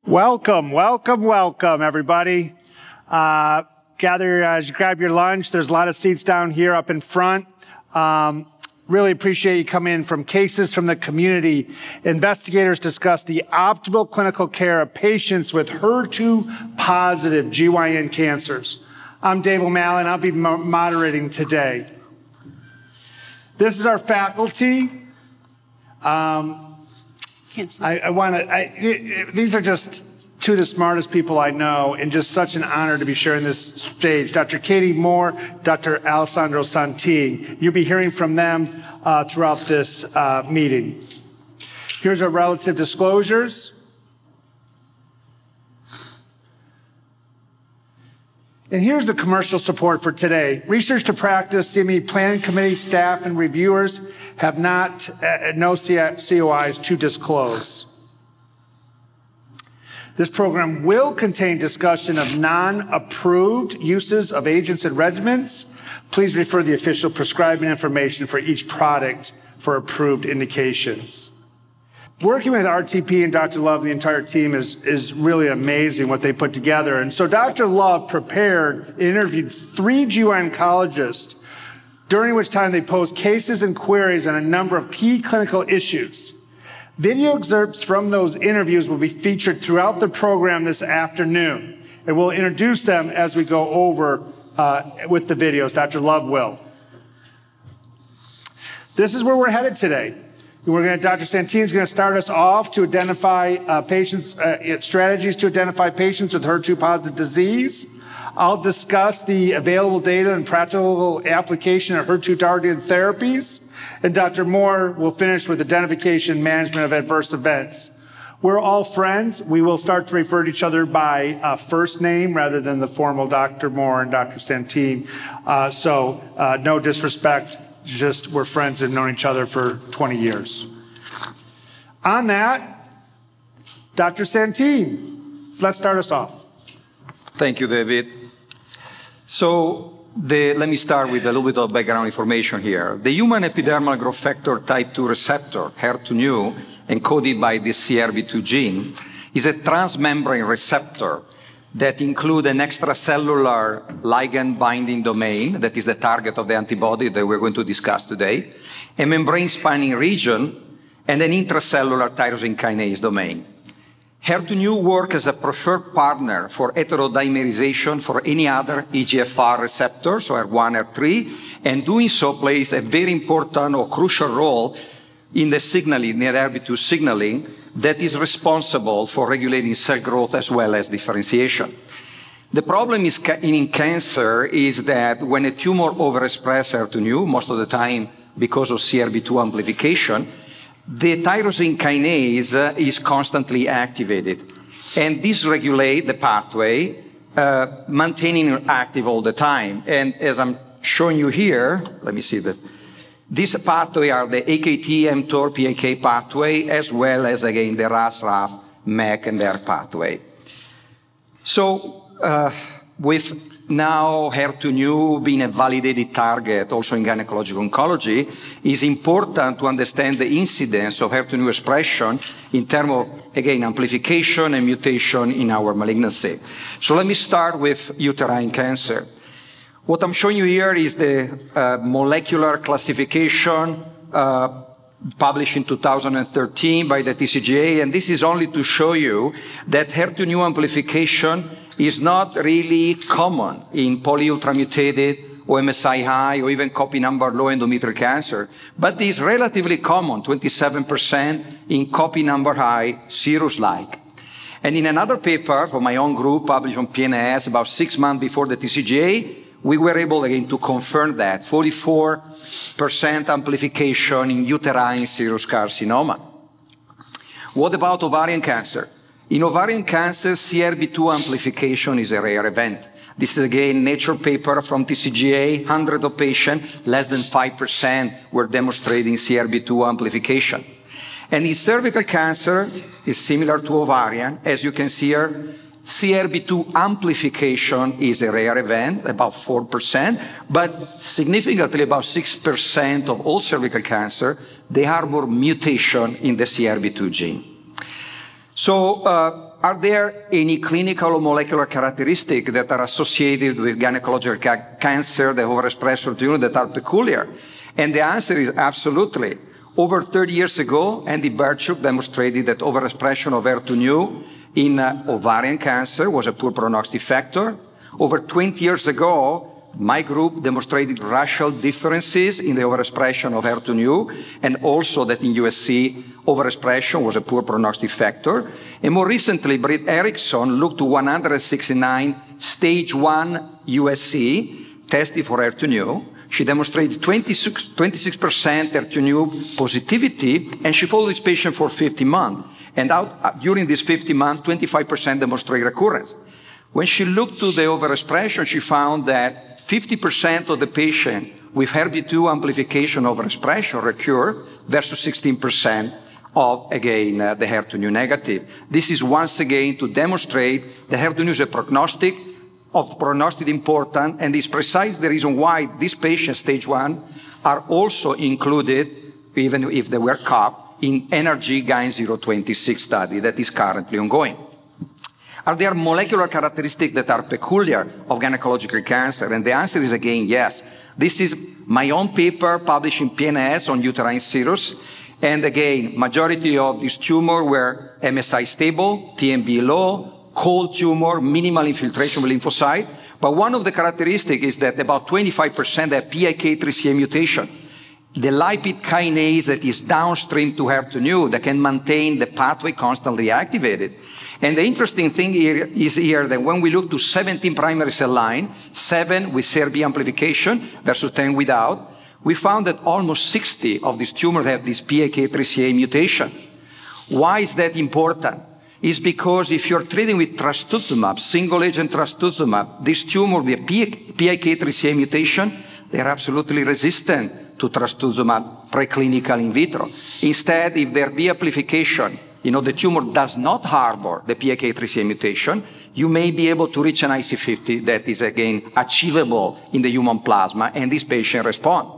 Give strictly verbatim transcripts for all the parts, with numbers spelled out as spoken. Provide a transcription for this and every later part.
Welcome, welcome, welcome, everybody. Uh, gather as you grab your lunch. There's a lot of seats down here up in front. Um, really appreciate you coming in. From cases from the community, investigators discuss the optimal clinical care of patients with H E R two positive G Y N cancers. I'm Dave O'Malley, and I'll be mo moderating today. This is our faculty. Um, I, I want to, these are just two of the smartest people I know, and just such an honor to be sharing this stage. Doctor Katie Moore, Doctor Alessandro Santin. You'll be hearing from them uh, throughout this uh, meeting. Here's our relative disclosures. And here's the commercial support for today. Research to Practice, C M E Planning Committee staff and reviewers have not, uh, no C O Is to disclose. This program will contain discussion of non-approved uses of agents and regimens. Please refer to the official prescribing information for each product for approved indications. Working with R T P and Doctor Love, the entire team, is, is really amazing what they put together. And so Doctor Love prepared and interviewed three G Y N oncologists, during which time they posed cases and queries on a number of key clinical issues. Video excerpts from those interviews will be featured throughout the program this afternoon, and we'll introduce them as we go over uh, with the videos. Doctor Love will. This is where we're headed today. We're going to, Doctor Santin is going to start us off to identify uh, patients, uh, strategies to identify patients with H E R two positive disease. I'll discuss the available data and practical application of H E R two targeted therapies. And Doctor Moore will finish with identification and management of adverse events. We're all friends. We will start to refer to each other by uh, first name rather than the formal Doctor Moore and Doctor Santin. Uh, so uh, no disrespect. Just we're friends and known each other for twenty years. On that, Doctor Santin, let's start us off. Thank you, David. So the, let me start with a little bit of background information here. The human epidermal growth factor type two receptor, H E R two neu, encoded by the C R B two gene, is a transmembrane receptor that include an extracellular ligand binding domain, that is the target of the antibody that we're going to discuss today, a membrane spanning region, and an intracellular tyrosine kinase domain. H E R two neu works as a preferred partner for heterodimerization for any other E G F R receptor, so H E R one, H E R three, and doing so plays a very important or crucial role in the signaling, the H E R B two signaling, that is responsible for regulating cell growth as well as differentiation. The problem is in cancer is that when a tumor overexpresses H E R two neu, most of the time because of C R B two amplification, the tyrosine kinase is constantly activated. And this regulates the pathway, uh, maintaining it active all the time. And as I'm showing you here, let me see that. These pathways are the A K T, mTOR, P I K pathway, as well as, again, the R A S, R A F, M E K, and D E R pathway. So uh, with now H E R two neu being a validated target also in gynecological oncology, it's important to understand the incidence of H E R two neu expression in terms of, again, amplification and mutation in our malignancy. So let me start with uterine cancer. What I'm showing you here is the uh, molecular classification uh, published in two thousand thirteen by the T C G A, and this is only to show you that H E R two neu amplification is not really common in polyultramutated or M S I high or even copy number low endometrial cancer, but is relatively common, twenty-seven percent in copy number high serous-like. And in another paper from my own group published on P N A S about six months before the T C G A, we were able again to confirm that, forty-four percent amplification in uterine serous carcinoma. What about ovarian cancer? In ovarian cancer, C R B two amplification is a rare event. This is again Nature paper from T C G A, hundreds of patients, less than five percent were demonstrating C R B two amplification. And in cervical cancer is similar to ovarian, as you can see here. C R B two amplification is a rare event, about four percent, but significantly about six percent of all cervical cancer, they harbor mutation in the C R B two gene. So uh, are there any clinical or molecular characteristics that are associated with gynecological ca cancer, the overexpression of H E R two that are peculiar? And the answer is absolutely. Over thirty years ago, Andy Birchuk demonstrated that overexpression of H E R two neu in uh, ovarian cancer was a poor prognostic factor. Over twenty years ago, my group demonstrated racial differences in the overexpression of H E R two neu, and also that in U S C, overexpression was a poor prognostic factor. And more recently, Britt Erickson looked to one hundred sixty-nine stage one U S C tested for H E R two neu. She demonstrated twenty-six percent H E R two neu positivity, and she followed this patient for fifty months. And out, during these fifty months, twenty-five percent demonstrated recurrence. When she looked to the overexpression, she found that fifty percent of the patient with H E R B two amplification overexpression recur versus sixteen percent of, again, uh, the H E R two neu negative. This is once again to demonstrate that H E R two neu is a prognostic of prognostic important, and is precisely the reason why these patients, stage one, are also included, even if they were C A P, in N R G Gyne zero twenty-six study that is currently ongoing. Are there molecular characteristics that are peculiar of gynecological cancer? And the answer is again yes. This is my own paper published in P N S on uterine serous. And again, majority of these tumors were M S I stable, T M B low, cold tumor, minimal infiltration of lymphocyte. But one of the characteristics is that about twenty-five percent have P I K three C A mutation. The lipid kinase that is downstream to H E R two neu that can maintain the pathway constantly activated. And the interesting thing here is here that when we look to seventeen primary cell line, seven with C R B amplification versus ten without, we found that almost sixty of these tumors have this P I K three C A mutation. Why is that important? It's because if you're treating with trastuzumab, single agent trastuzumab, this tumor with the P I K three C A mutation, they're absolutely resistant to trastuzumab preclinical in vitro. Instead, if their B amplification, you know, the tumor does not harbor the P I K three C A mutation, you may be able to reach an I C fifty that is again achievable in the human plasma, and this patient respond.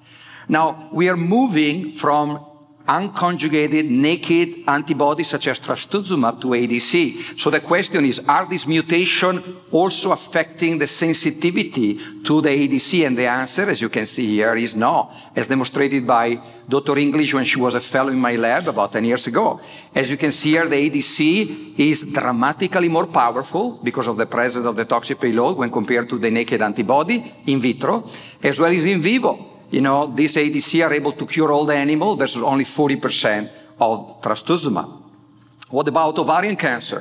Now, we are moving from unconjugated naked antibodies such as trastuzumab to A D C. So the question is, are these mutations also affecting the sensitivity to the A D C? And the answer, as you can see here, is no, as demonstrated by Doctor English when she was a fellow in my lab about ten years ago. As you can see here, the A D C is dramatically more powerful because of the presence of the toxic payload when compared to the naked antibody in vitro, as well as in vivo. You know, these A D C are able to cure all the animal versus only forty percent of trastuzumab. What about ovarian cancer?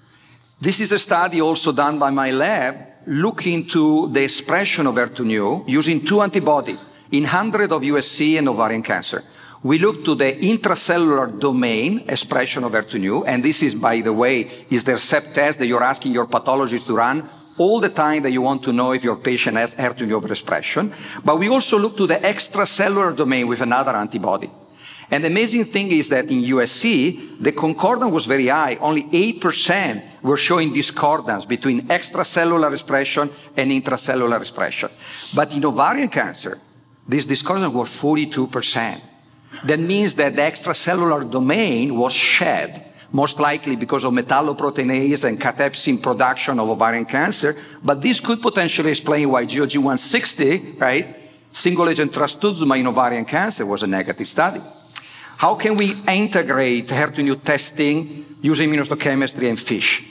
This is a study also done by my lab looking to the expression of H E R two neu using two antibodies in hundreds of U S C and ovarian cancer. We looked to the intracellular domain expression of H E R two neu, and this is, by the way, is the C E P test that you're asking your pathologist to run all the time that you want to know if your patient has H E R two neu overexpression. But we also look to the extracellular domain with another antibody. And the amazing thing is that in U S C, the concordance was very high. Only eight percent were showing discordance between extracellular expression and intracellular expression. But in ovarian cancer, this discordance was forty-two percent. That means that the extracellular domain was shed, most likely because of metalloproteinase and cathepsin production of ovarian cancer, but this could potentially explain why G O G one sixty, right, single-agent trastuzumab in ovarian cancer was a negative study. How can we integrate H E R two neu testing using immunohistochemistry and FISH?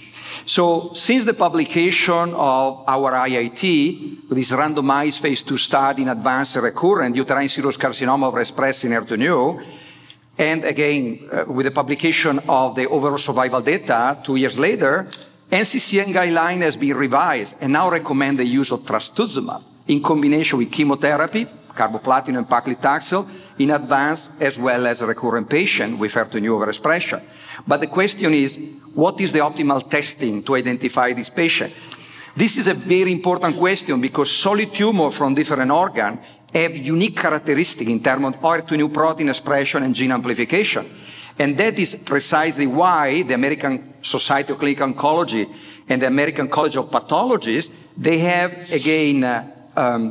So since the publication of our I I T, this randomized phase two study in advanced recurrent uterine serous carcinoma overexpressed in H E R two neu, and again, uh, with the publication of the overall survival data two years later, N C C N guideline has been revised and now recommend the use of trastuzumab in combination with chemotherapy, carboplatin and paclitaxel, in advanced as well as recurrent patient with H E R two neu overexpression. But the question is, what is the optimal testing to identify this patient? This is a very important question because solid tumor from different organs have unique characteristics in terms of H E R two neu protein expression and gene amplification. And that is precisely why the American Society of Clinical Oncology and the American College of Pathologists, they have, again, uh, um,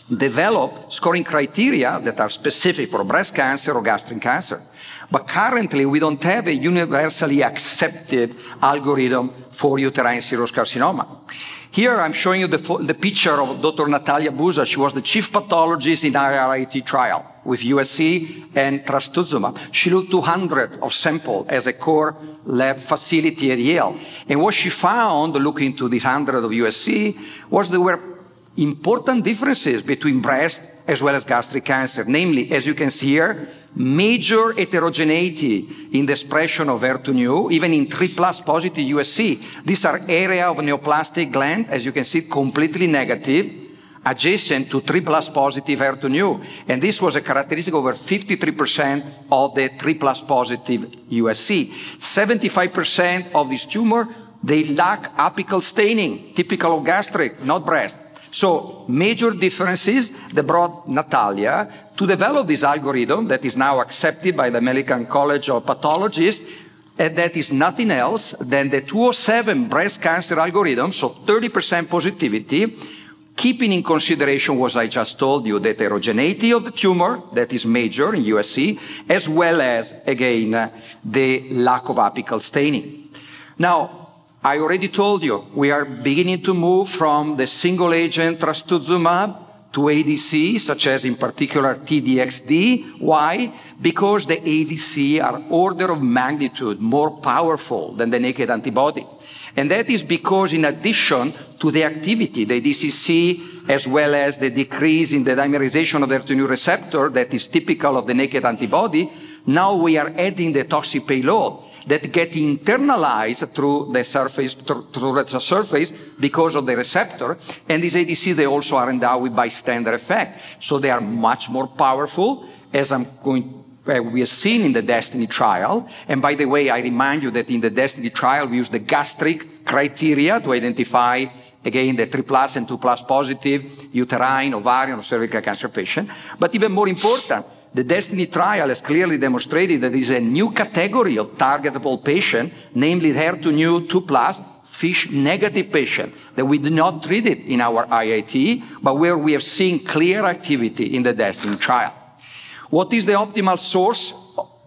develop scoring criteria that are specific for breast cancer or gastric cancer. But currently, we don't have a universally accepted algorithm for uterine serous carcinoma. Here, I'm showing you the, the picture of Doctor Natalia Busa. She was the chief pathologist in our I I T trial with U S C and trastuzumab. She looked two hundred of sample as a core lab facility at Yale. And what she found, looking to the one hundred of U S C, was there were important differences between breast as well as gastric cancer. Namely, as you can see here, major heterogeneity in the expression of H E R two neu, even in three plus positive U S C. These are area of neoplastic gland, as you can see, completely negative, adjacent to three plus positive H E R two neu. And this was a characteristic over fifty-three percent of the three plus positive U S C. seventy-five percent of this tumor, they lack apical staining, typical of gastric, not breast. So major differences that brought Natalia to develop this algorithm that is now accepted by the American College of Pathologists, and that is nothing else than the two oh seven breast cancer algorithm, so thirty percent positivity, keeping in consideration what I just told you, the heterogeneity of the tumor that is major in U S C, as well as, again, uh, the lack of apical staining. Now, I already told you, we are beginning to move from the single agent trastuzumab to A D C, such as in particular T D X D. Why? Because the A D C are order of magnitude more powerful than the naked antibody. And that is because in addition to the activity, the D C C, as well as the decrease in the dimerization of the H E R two neu receptor that is typical of the naked antibody, now we are adding the toxic payload that get internalized through the surface, through, through the surface because of the receptor. And these A D Cs, they also are endowed with bystander effect. So they are much more powerful, as I'm going Uh, we have seen in the DESTINY trial. And by the way, I remind you that in the DESTINY trial, we use the gastric criteria to identify, again, the three plus and two plus positive uterine, ovarian, or cervical cancer patient. But even more important, the DESTINY trial has clearly demonstrated that there is a new category of targetable patient, namely the H E R two neu two plus, FISH negative patient, that we did not treat it in our I I T, but where we have seen clear activity in the DESTINY trial. What is the optimal source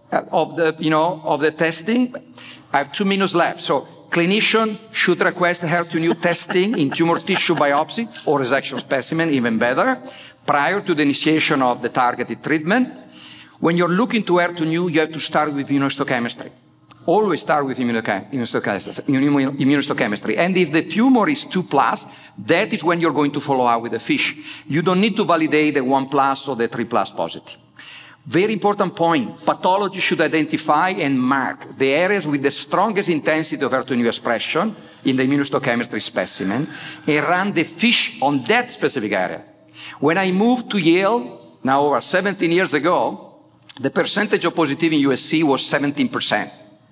of the, you know, of the testing? I have two minutes left. So clinician should request H E R two neu testing in tumor tissue biopsy or resection specimen, even better, prior to the initiation of the targeted treatment. When you're looking to H E R two neu, you have to start with immunohistochemistry. Always start with immunohistochemistry. And if the tumor is two plus, that is when you're going to follow up with the FISH. You don't need to validate the one plus or the three plus positive. Very important point, pathology should identify and mark the areas with the strongest intensity of H E R two neu expression in the immunohistochemistry specimen and run the FISH on that specific area. When I moved to Yale, now over seventeen years ago, the percentage of positive in U S C was seventeen percent.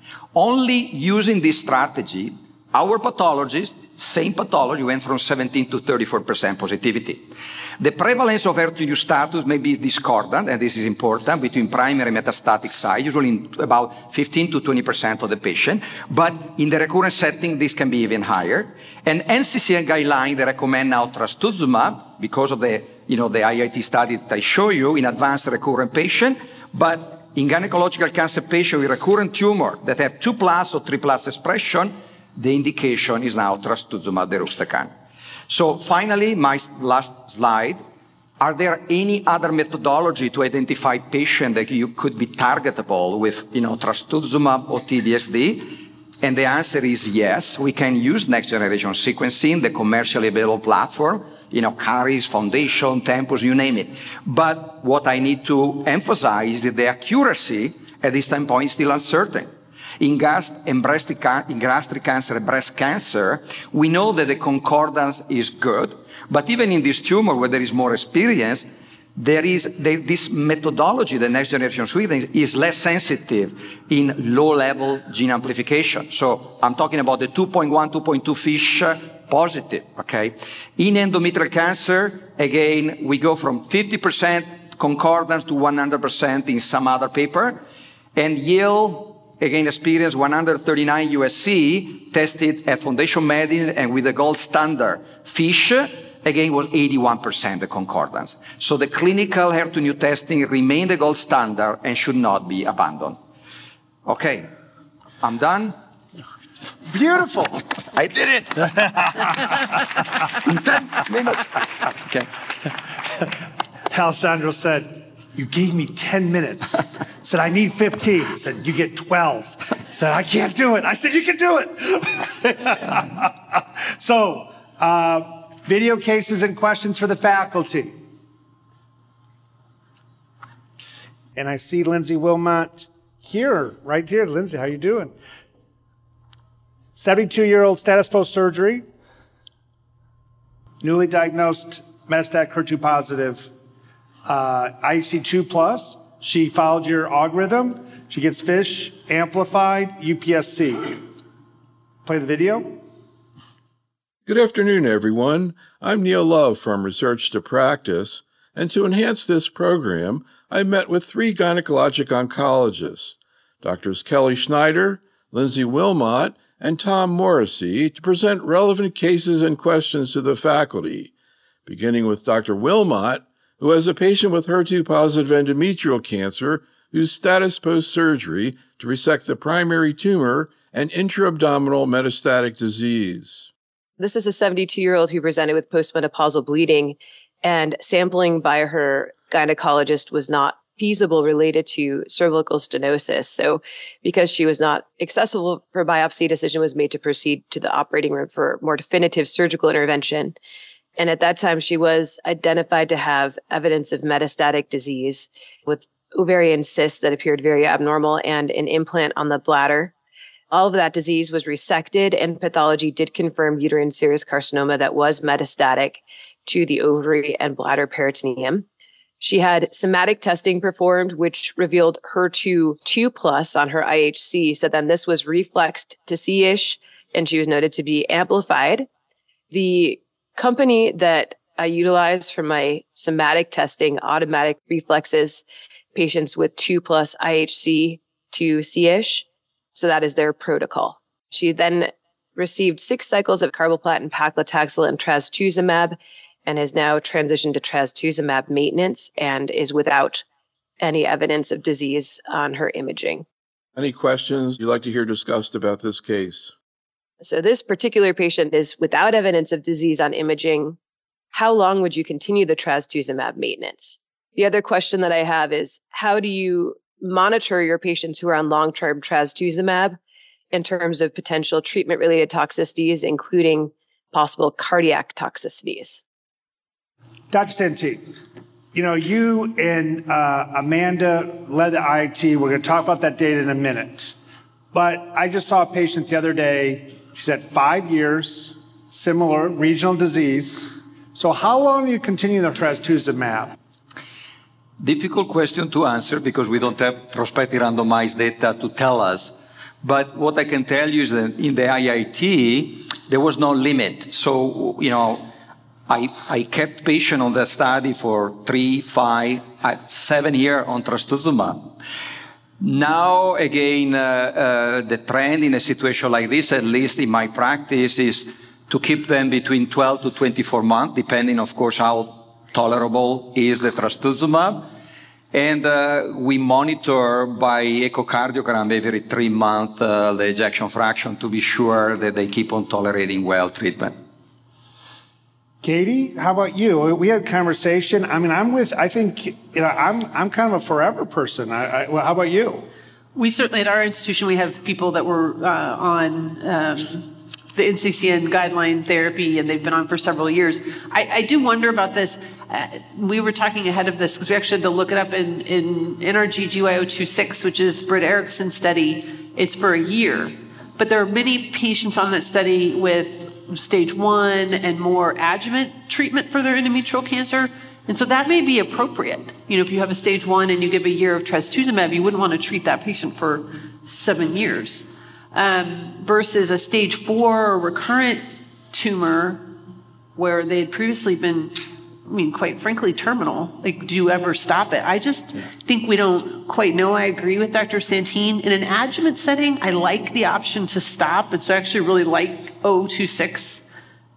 Only using this strategy, our pathologists, same pathology, went from seventeen to thirty-four percent positivity. The prevalence of H E R two neu status may be discordant, and this is important, between primary and metastatic site, usually in about fifteen to twenty percent of the patient, but in the recurrent setting, this can be even higher. And N C C N guideline, they recommend now trastuzumab, because of the, you know, the I I T study that I show you in advanced recurrent patient, but in gynecological cancer patient with recurrent tumor that have two plus or three plus expression, the indication is now trastuzumab deruxtecan. So finally, my last slide, are there any other methodology to identify patients that you could be targetable with, you know, trastuzumab or T D X D? And the answer is yes. We can use next generation sequencing, the commercially available platform, you know, Caris, Foundation, Tempus, you name it. But what I need to emphasize is that the accuracy at this time point is still uncertain. In, gast in, breast in gastric cancer and breast cancer, we know that the concordance is good, but even in this tumor where there is more experience, there is the, this methodology, the next generation sequencing, is less sensitive in low-level gene amplification. So I'm talking about the two point one, two point two FISH positive, okay? In endometrial cancer, again, we go from fifty percent concordance to one hundred percent in some other paper, and Yale, again, experienced one hundred thirty-nine U S C, tested at Foundation Medicine and with the gold standard FISH, again, was eighty-one percent the concordance. So the clinical H E R two neu testing remained the gold standard and should not be abandoned. Okay, I'm done. Beautiful. I did it. In ten minutes. Okay. Alessandro said, you gave me ten minutes. Said, I need fifteen. Said, you get twelve. Said, I can't do it. I said, you can do it. So, uh, video cases and questions for the faculty. And I see Lindsay Wilmot here, right here. Lindsay, how you doing? seventy-two-year-old status post-surgery, newly diagnosed metastatic H E R two positive, uh, I H C two plus. She followed your algorithm. She gets FISH, amplified, U P S C. Play the video. Good afternoon, everyone. I'm Neil Love from Research to Practice, and to enhance this program, I met with three gynecologic oncologists, Doctors Kelly Schneider, Lindsay Wilmot, and Tom Morrissey, to present relevant cases and questions to the faculty, beginning with Doctor Wilmot, who has a patient with H E R two positive endometrial cancer whose status post-surgery to resect the primary tumor and intra-abdominal metastatic disease. This is a seventy-two-year-old who presented with postmenopausal bleeding, and sampling by her gynecologist was not feasible related to cervical stenosis. So because she was not accessible for biopsy, decision was made to proceed to the operating room for more definitive surgical intervention. And at that time, she was identified to have evidence of metastatic disease with ovarian cysts that appeared very abnormal and an implant on the bladder. All of that disease was resected, and pathology did confirm uterine serous carcinoma that was metastatic to the ovary and bladder peritoneum. She had somatic testing performed, which revealed H E R two two plus on her I H C. So then this was reflexed to C-ish, and she was noted to be amplified. The company that I utilized for my somatic testing, automatic reflexes patients with two plus I H C to C-ish. So that is their protocol. She then received six cycles of carboplatin, paclitaxel, and trastuzumab, and has now transitioned to trastuzumab maintenance and is without any evidence of disease on her imaging. Any questions you'd like to hear discussed about this case? So this particular patient is without evidence of disease on imaging. How long would you continue the trastuzumab maintenance? The other question that I have is, how do you monitor your patients who are on long-term trastuzumab in terms of potential treatment-related toxicities, including possible cardiac toxicities? Doctor Santin, you know, you and uh, Amanda led the I T. We're going to talk about that data in a minute. But I just saw a patient the other day. She's at five years, similar regional disease. So how long do you continue the trastuzumab? Difficult question to answer because we don't have prospective randomized data to tell us. But what I can tell you is that in the I I T, there was no limit. So, you know, I, I kept patient on that study for three, five, seven years on trastuzumab. Now, again, uh, uh, the trend in a situation like this, at least in my practice, is to keep them between twelve to twenty-four months, depending, of course, how tolerable is the trastuzumab. And uh, we monitor by echocardiogram every three months uh, the ejection fraction to be sure that they keep on tolerating well treatment. Katie, how about you? We had a conversation. I mean, I'm with, I think, you know, I'm I'm kind of a forever person. I, I, well, how about you? We certainly, at our institution, we have people that were uh, on um, the N C C N guideline therapy, and they've been on for several years. I, I do wonder about this. Uh, we were talking ahead of this because we actually had to look it up in, in N R G G Y zero two six, which is Britt Erickson's study. It's for a year. But there are many patients on that study with stage one and more adjuvant treatment for their endometrial cancer. And so that may be appropriate. You know, if you have a stage one and you give a year of trastuzumab, you wouldn't want to treat that patient for seven years. Um, versus a stage four recurrent tumor where they had previously been, I mean, quite frankly, terminal. Like, do you ever stop it? I just think we don't quite know. I agree with Doctor Santin. In an adjuvant setting, I like the option to stop. And so I actually really like zero two six,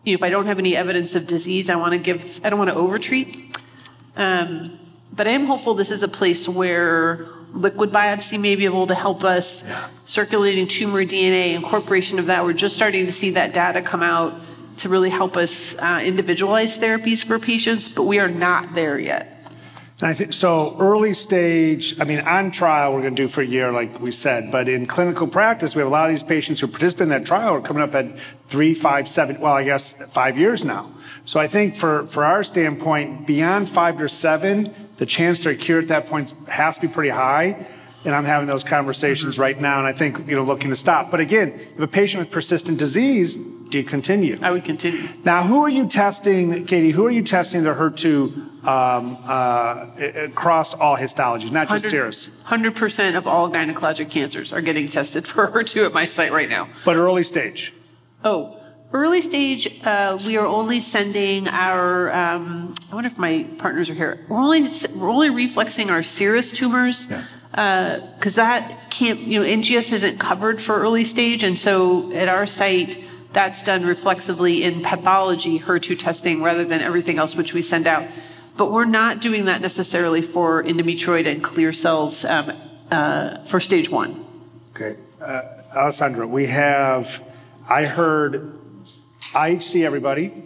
you know, if I don't have any evidence of disease, I want to give, I don't want to overtreat. Um, but I am hopeful this is a place where liquid biopsy may be able to help us. Yeah. Circulating tumor D N A, incorporation of that. We're just starting to see that data come out to really help us uh, individualize therapies for patients, but we are not there yet. And I think so. Early stage, I mean, on trial, we're going to do for a year, like we said, but in clinical practice, we have a lot of these patients who participate in that trial are coming up at three, five, seven, well, I guess five years now. So I think for, for our standpoint, beyond five or seven, the chance they're cured at that point has to be pretty high. And I'm having those conversations mm-hmm. right now, and I think, you know, looking to stop. But again, if a patient with persistent disease, do you continue? I would continue. Now, who are you testing, Katie, who are you testing the H E R two um, uh, across all histologies, not just serous? one hundred percent of all gynecologic cancers are getting tested for H E R two at my site right now. But early stage? Oh, early stage, uh, we are only sending our, um, I wonder if my partners are here. We're only, we're only reflexing our serous tumors. Yeah. Because uh, that can't, you know, N G S isn't covered for early stage, and so at our site, that's done reflexively in pathology H E R two testing rather than everything else which we send out. But we're not doing that necessarily for endometrioid and clear cells um, uh, for stage one. Okay. Uh, Alessandra, we have, I heard I H C everybody,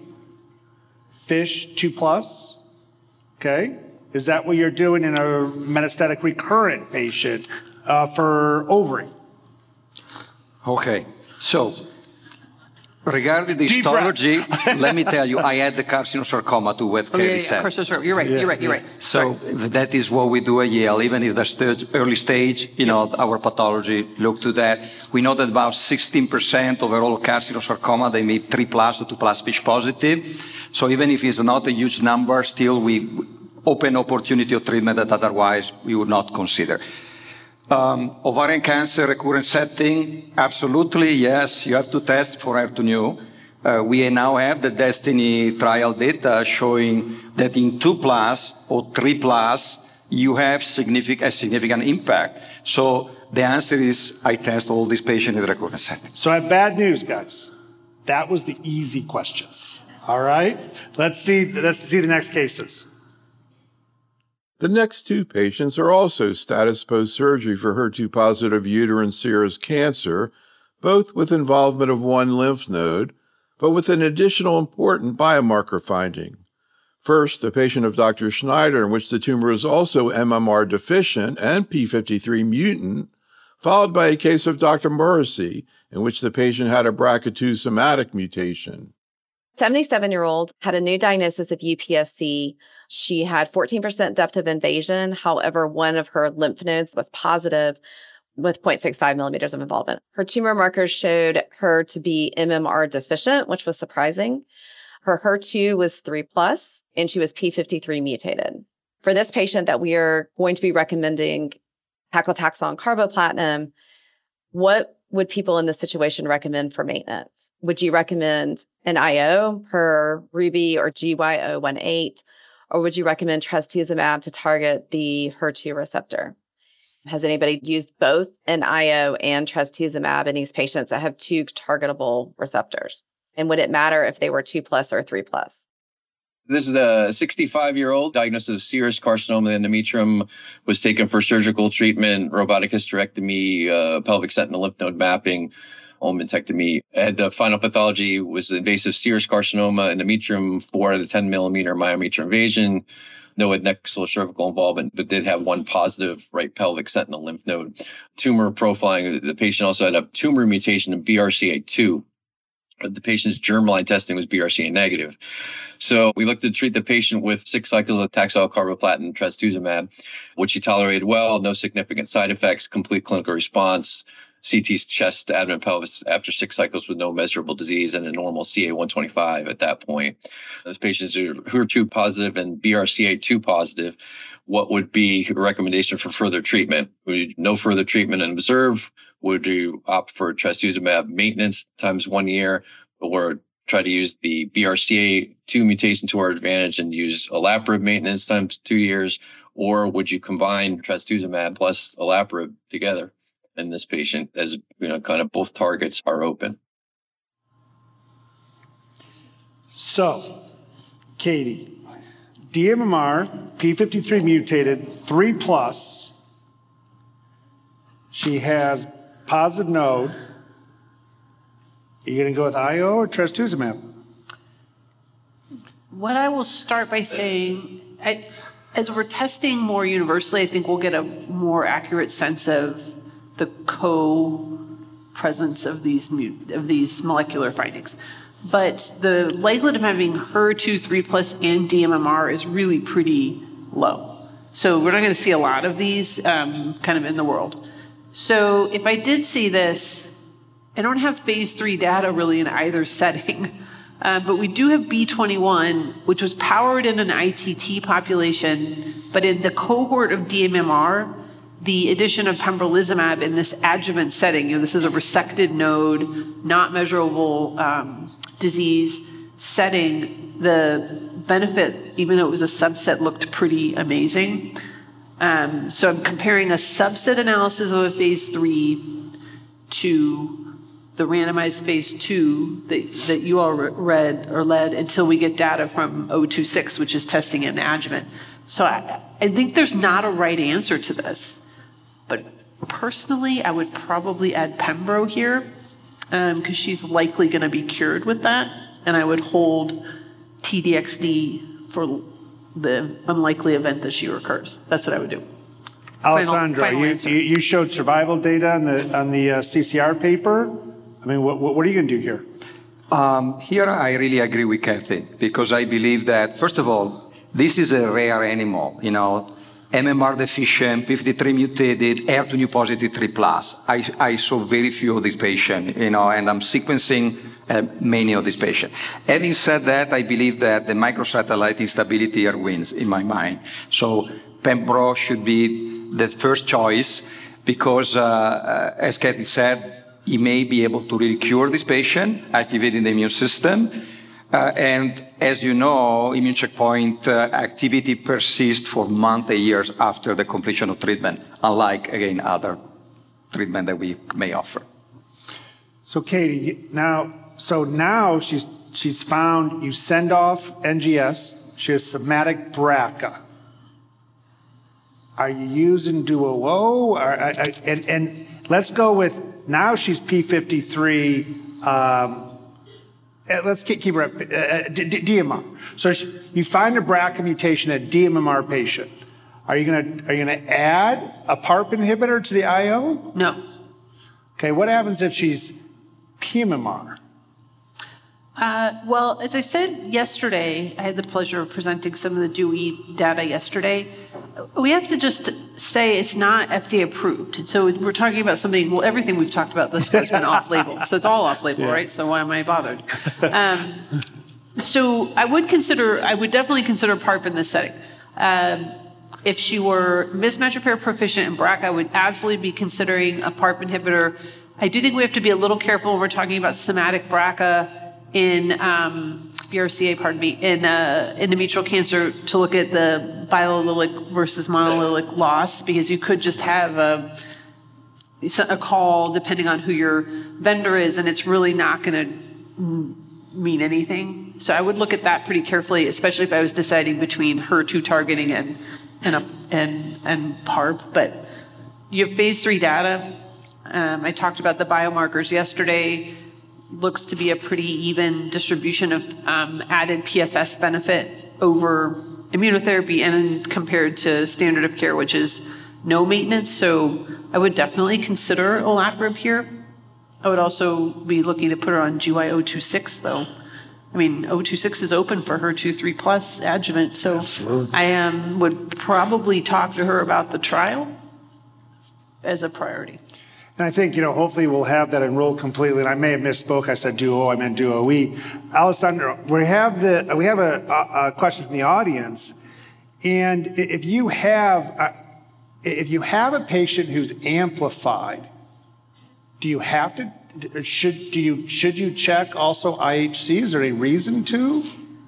FISH two plus, okay? Is that what you're doing in a metastatic recurrent patient uh, for ovary? Okay, so regarding the histology, let me tell you, I had the carcinosarcoma to what oh, Katie yeah, yeah, said. Carcinosarcoma. You're right, yeah, you're right, you're right. So Sorry. that is what we do at Yale, even if that's early stage, you know, our pathology look to that. We know that about sixteen percent overall carcinosarcoma, they may three plus or two plus FISH positive. So even if it's not a huge number, still we open opportunity of treatment that otherwise we would not consider. Um, ovarian cancer recurrent setting, absolutely, yes, you have to test for H E R two neu. Uh, we now have the DESTINY trial data showing that in two plus or three plus, you have significant, a significant impact. So the answer is I test all these patients in the recurrent setting. So I have bad news, guys. That was the easy questions. All right, let's see, let's see the next cases. The next two patients are also status post-surgery for H E R two positive uterine serous cancer, both with involvement of one lymph node, but with an additional important biomarker finding. First, the patient of Doctor Schneider, in which the tumor is also M M R deficient and P fifty-three mutant, followed by a case of Doctor Morrissey, in which the patient had a B R C A two somatic mutation. seventy-seven-year-old had a new diagnosis of U P S C. She had fourteen percent depth of invasion. However, one of her lymph nodes was positive with zero point six five millimeters of involvement. Her tumor markers showed her to be M M R deficient, which was surprising. Her H E R two was three plus, and she was P fifty-three mutated. For this patient that we are going to be recommending paclitaxel and carboplatin, what would people in this situation recommend for maintenance? Would you recommend an I O, her Ruby or G Y zero one eight, or would you recommend trastuzumab to target the H E R two receptor? Has anybody used both an I O and trastuzumab in these patients that have two targetable receptors? And would it matter if they were two plus or three plus? This is a sixty-five-year-old diagnosis of serous carcinoma of the endometrium, was taken for surgical treatment, robotic hysterectomy, uh, pelvic sentinel lymph node mapping, omentectomy. Had the final pathology was invasive serous carcinoma, endometrium, four out of ten millimeter myometrium invasion, no adnexal cervical involvement, but did have one positive right pelvic sentinel lymph node. Tumor profiling, the patient also had a tumor mutation in B R C A two. The patient's germline testing was B R C A negative. So we looked to treat the patient with six cycles of Taxol, carboplatin, trastuzumab, which he tolerated well, no significant side effects, complete clinical response, C T chest, abdomen, pelvis after six cycles with no measurable disease and a normal C A one twenty-five at that point. Those patients are H E R two positive and B R C A two positive. What would be a recommendation for further treatment? Would you no further treatment and observe? Would you opt for trastuzumab maintenance times one year, or try to use the B R C A two mutation to our advantage and use olaparib maintenance times two years? Or would you combine trastuzumab plus olaparib together in this patient, as you know, kind of both targets are open? So, Katie, D M M R, P fifty-three mutated, three plus. She has positive node. Are you going to go with I O or trastuzumab? What I will start by saying, I, as we're testing more universally, I think we'll get a more accurate sense of the co-presence of these of these molecular findings. But the likelihood of having H E R two three plus and D M M R is really pretty low. So we're not going to see a lot of these um, kind of in the world. So if I did see this, I don't have phase three data really in either setting, uh, but we do have B twenty-one, which was powered in an I T T population, but in the cohort of D M M R, the addition of pembrolizumab in this adjuvant setting, you know, this is a resected node, not measurable um, disease setting, the benefit, even though it was a subset, looked pretty amazing. Um, so I'm comparing a subset analysis of a phase three to the randomized phase two that, that you all read or led until we get data from zero two six, which is testing an adjuvant. So I, I think there's not a right answer to this. But personally, I would probably add Pembro here because um, she's likely going to be cured with that. And I would hold T D X D for the unlikely event that she recurs. That's what I would do. Alessandro, final, final you, you showed survival data on the, on the uh, C C R paper. I mean, what, what are you going to do here? Um, here I really agree with Kathy because I believe that, first of all, this is a rare animal, you know, M M R deficient, P fifty-three mutated, H E R two new positive three plus. I, I saw very few of these patients, you know, and I'm sequencing uh, many of these patients. Having said that, I believe that the microsatellite instability here wins in my mind. So Pembro should be the first choice because, uh, as Kathy said, he may be able to really cure this patient, activating the immune system. Uh, and as you know, immune checkpoint uh, activity persists for months and years after the completion of treatment, unlike, again, other treatment that we may offer. So Katie, now, so now she's, she's found, you send off N G S, she has somatic B R C A. Are you using Duo O? Or, and, and let's go with, now she's P fifty-three, um, let's keep, keep her up, uh, D M R. So she, you find a B R C A mutation in a D M M R patient. Are you gonna, are you gonna add a PARP inhibitor to the I O? No. Okay, what happens if she's P M M R? Uh, well, as I said yesterday, I had the pleasure of presenting some of the D U E data yesterday. We have to just say it's not F D A approved. So we're talking about something, well, everything we've talked about this far has been off-label. So it's all off-label, yeah. Right? So why am I bothered? Um, so I would consider, I would definitely consider PARP in this setting. Um, if she were mismatch repair proficient in B R C A, I would absolutely be considering a PARP inhibitor. I do think we have to be a little careful when we're talking about somatic B R C A in um, B R C A, pardon me, in uh, endometrial cancer to look at the biallelic versus monallelic loss, because you could just have a, a call depending on who your vendor is, and it's really not going to mean anything. So I would look at that pretty carefully, especially if I was deciding between H E R two targeting and and a, and, and PARP. But you have phase three data. Um, I talked about the biomarkers yesterday. Looks to be a pretty even distribution of um, added P F S benefit over immunotherapy and compared to standard of care, which is no maintenance. So I would definitely consider olaparib here. I would also be looking to put her on G Y zero two six though. I mean, zero two six is open for H E R two three plus adjuvant. So Absolutely. I um, would probably talk to her about the trial as a priority. And I think, you know, hopefully we'll have that enrolled completely. And I may have misspoke. I said Duo, I meant Duo E. Alessandro, we have the we have a, a question from the audience, and if you have a, if you have a patient who's amplified, do you have to should do you should you check also I H C? Is there any reason to?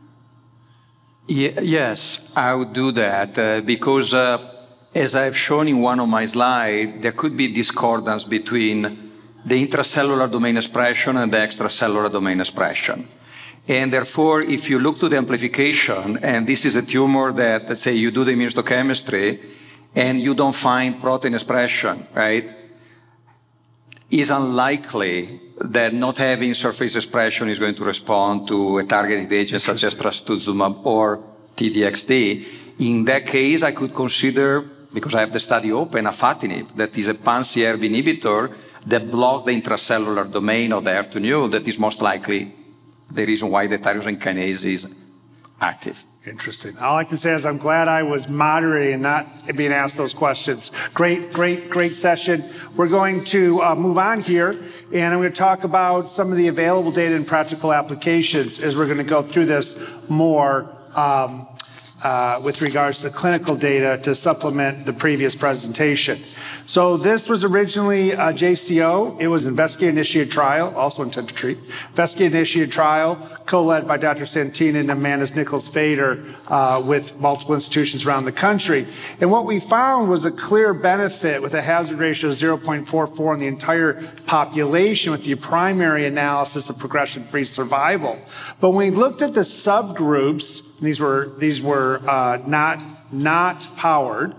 Yeah, yes, I would do that uh, because. Uh, As I've shown in one of my slides, there could be discordance between the intracellular domain expression and the extracellular domain expression. And therefore, if you look to the amplification, and this is a tumor that, let's say, you do the immunohistochemistry, and you don't find protein expression, right? It's unlikely that not having surface expression is going to respond to a targeted agent such as trastuzumab or T D X D. In that case, I could consider, because I have the study open, afatinib, that is a pan-C R B inhibitor that blocks the intracellular domain of the H E R two neu, that is most likely the reason why the tyrosine kinase is active. Interesting. All I can say is I'm glad I was moderating and not being asked those questions. Great, great, great session. We're going to uh, move on here, and I'm going to talk about some of the available data and practical applications as we're going to go through this more um, uh, with regards to clinical data to supplement the previous presentation. So this was originally a J C O. It was investigator-initiated trial, also intent to treat. Investigator-initiated trial, co-led by Doctor Santini and Amanda Nichols-Fader uh, with multiple institutions around the country. And what we found was a clear benefit with a hazard ratio of zero point four four in the entire population with the primary analysis of progression-free survival. But when we looked at the subgroups, these were, these were uh, not, not powered,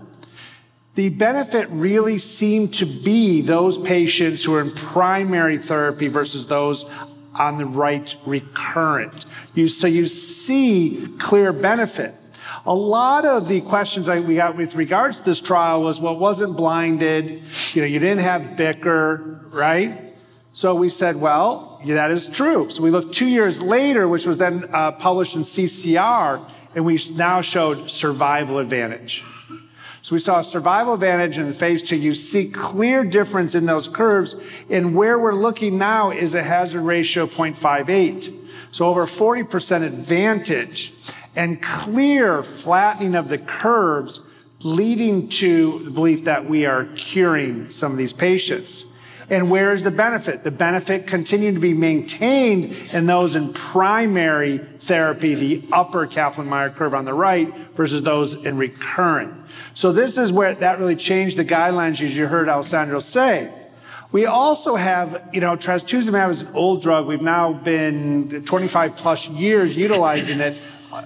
the benefit really seemed to be those patients who are in primary therapy versus those on the right recurrent. You, so you see clear benefit. A lot of the questions I, we got with regards to this trial was, well, it wasn't blinded, you know, you didn't have BICR, right? So we said, well, yeah, that is true. So we looked two years later, which was then uh, published in C C R, and we now showed survival advantage. So we saw a survival advantage in the phase two. You see clear difference in those curves. And where we're looking now is a hazard ratio of zero point five eight. So over forty percent advantage and clear flattening of the curves, leading to the belief that we are curing some of these patients. And where is the benefit? The benefit continued to be maintained in those in primary therapy, the upper Kaplan-Meier curve on the right, versus those in recurrent. So this is where that really changed the guidelines, as you heard Alessandro say. We also have, you know, trastuzumab is an old drug. We've now been twenty-five plus years utilizing it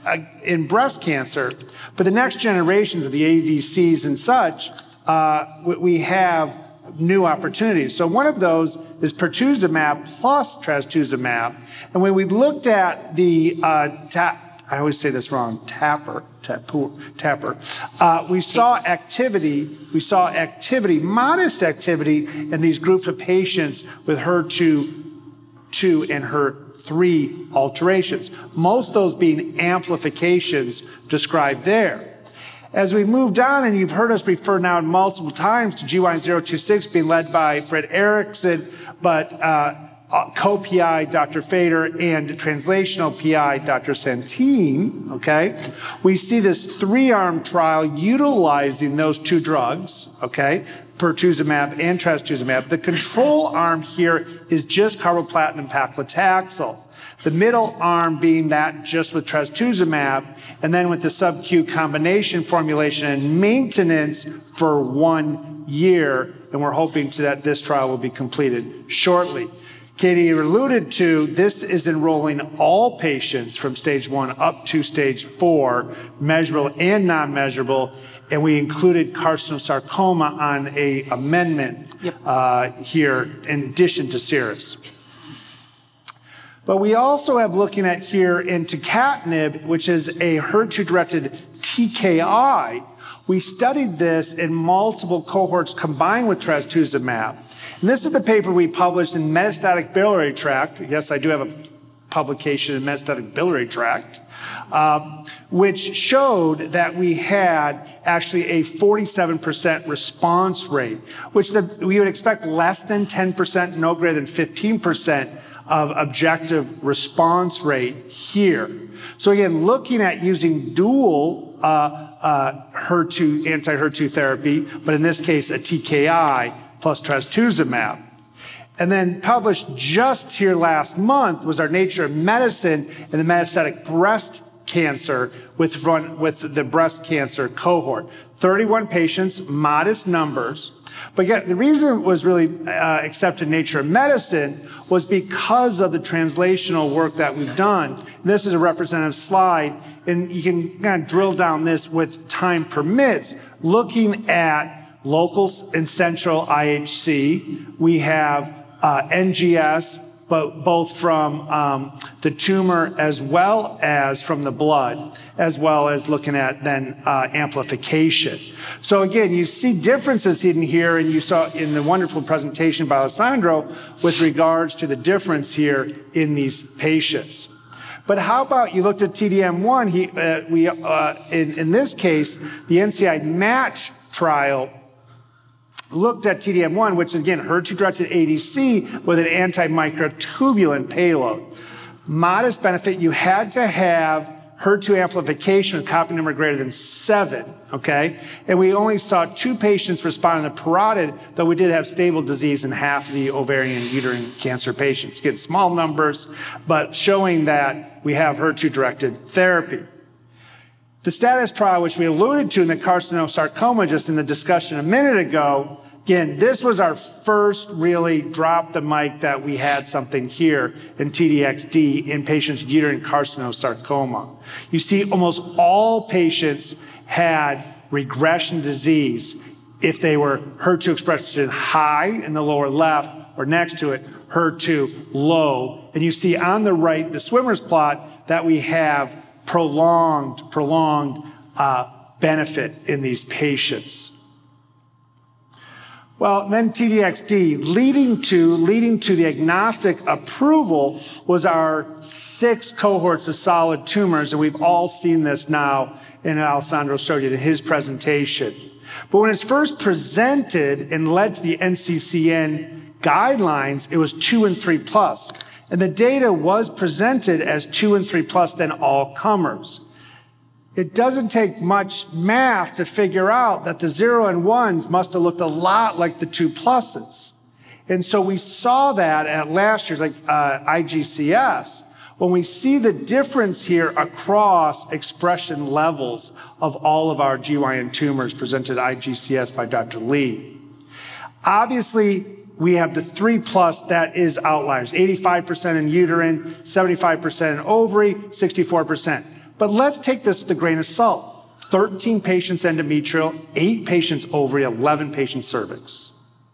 in breast cancer. But the next generations of the A D Cs and such, uh, we have new opportunities. So one of those is pertuzumab plus trastuzumab. And when we looked at the, uh, ta- I always say this wrong, tapper, tapper, tapper, uh, we saw activity, we saw activity, modest activity in these groups of patients with H E R two and H E R three alterations. Most of those being amplifications described there. As we moved on, and you've heard us refer now multiple times to G Y N zero two six being led by Fred Erickson, but uh, co-P I Doctor Fader and translational P I Doctor Santini, okay? We see this three-arm trial utilizing those two drugs, okay? Pertuzumab and trastuzumab. The control arm here is just carboplatin and paclitaxel. The middle arm being that just with trastuzumab, and then with the sub-Q combination formulation and maintenance for one year, and we're hoping to that this trial will be completed shortly. Katie alluded to, this is enrolling all patients from stage one up to stage four, measurable and non-measurable, and we included carcinosarcoma on a amendment yep. uh, here in addition to serous. But we also have looking at here in tucatinib, which is a H E R two-directed T K I. We studied this in multiple cohorts combined with trastuzumab. And this is the paper we published in Metastatic Biliary Tract. Yes, I do have a publication in Metastatic Biliary Tract, um, which showed that we had actually a forty-seven percent response rate, which the, we would expect less than ten percent, no greater than fifteen percent of objective response rate here. So again, looking at using dual uh, uh, H E R two, anti-H E R two therapy, but in this case, a T K I plus trastuzumab. And then published just here last month was our Nature of Medicine in the metastatic breast cancer with, with the breast cancer cohort. thirty-one patients, modest numbers. But yet, the reason it was really uh, accepted in Nature Medicine was because of the translational work that we've done. This is a representative slide, and you can kind of drill down this with time permits, looking at local and central I H C. We have uh, N G S, but both from um, the tumor as well as from the blood, as well as looking at then uh, amplification. So again, you see differences in here, and you saw in the wonderful presentation by Alessandro with regards to the difference here in these patients. But how about you looked at T D M one, he, uh, we, uh, in, in this case, the N C I MATCH trial looked at T D M one, which is again H E R two-directed A D C with an antimicrotubulin payload. Modest benefit, you had to have H E R two amplification with copy number greater than seven, okay? And we only saw two patients respond in the parotid, though we did have stable disease in half of the ovarian and uterine cancer patients. Again, small numbers, but showing that we have H E R two-directed therapy. The status trial, which we alluded to in the carcinosarcoma just in the discussion a minute ago, again, this was our first really drop the mic that we had something here in T D X D in patients with uterine carcinosarcoma. You see almost all patients had regression disease if they were H E R two expression high in the lower left or next to it, H E R two low. And you see on the right, the swimmer's plot, that we have prolonged, prolonged uh, benefit in these patients. Well, then T D X D, leading to, leading to the agnostic approval was our six cohorts of solid tumors, and we've all seen this now, and Alessandro showed you in his presentation. But when it's first presented and led to the N C C N guidelines, it was two and three plus. And the data was presented as two and three plus, then all comers. It doesn't take much math to figure out that the zero and ones must have looked a lot like the two pluses. And so we saw that at last year's like, uh, I G C S, when we see the difference here across expression levels of all of our G Y N tumors presented at I G C S by Doctor Lee. Obviously, we have the three plus that is outliers, eighty-five percent in uterine, seventy-five percent in ovary, sixty-four percent. But let's take this with a grain of salt. thirteen patients endometrial, eight patients ovary, eleven patients cervix.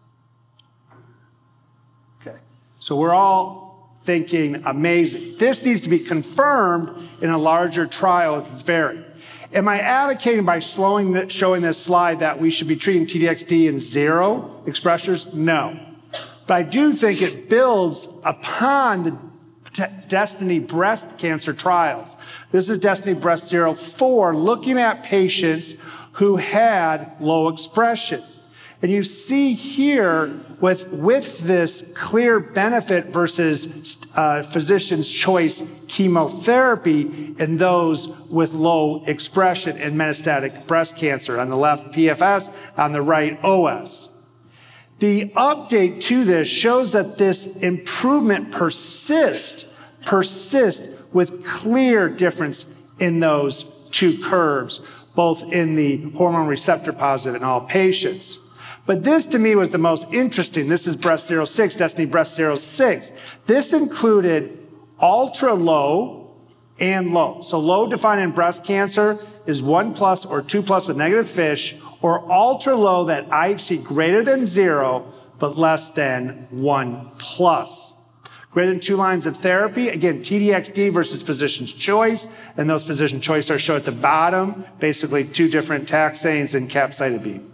Okay, so we're all thinking amazing. This needs to be confirmed in a larger trial if it's varied. Am I advocating by slowing the, showing this slide that we should be treating T D X D in zero expressors? No. But I do think it builds upon the Destiny breast cancer trials. This is Destiny Breast zero four, looking at patients who had low expression. And you see here with, with this clear benefit versus uh, physician's choice chemotherapy in those with low expression in metastatic breast cancer. On the left, P F S, on the right, O S. The update to this shows that this improvement persists, persists with clear difference in those two curves, both in the hormone receptor positive in all patients. But this to me was the most interesting. This is Breast zero six, Destiny Breast zero six. This included ultra low and low. So low defined in breast cancer is one plus or two plus with negative FISH, or ultra low that I H C greater than zero, but less than one plus. Greater than two lines of therapy, again, T D X D versus physician's choice, and those physician choice are shown at the bottom, basically two different taxanes and capecitabine.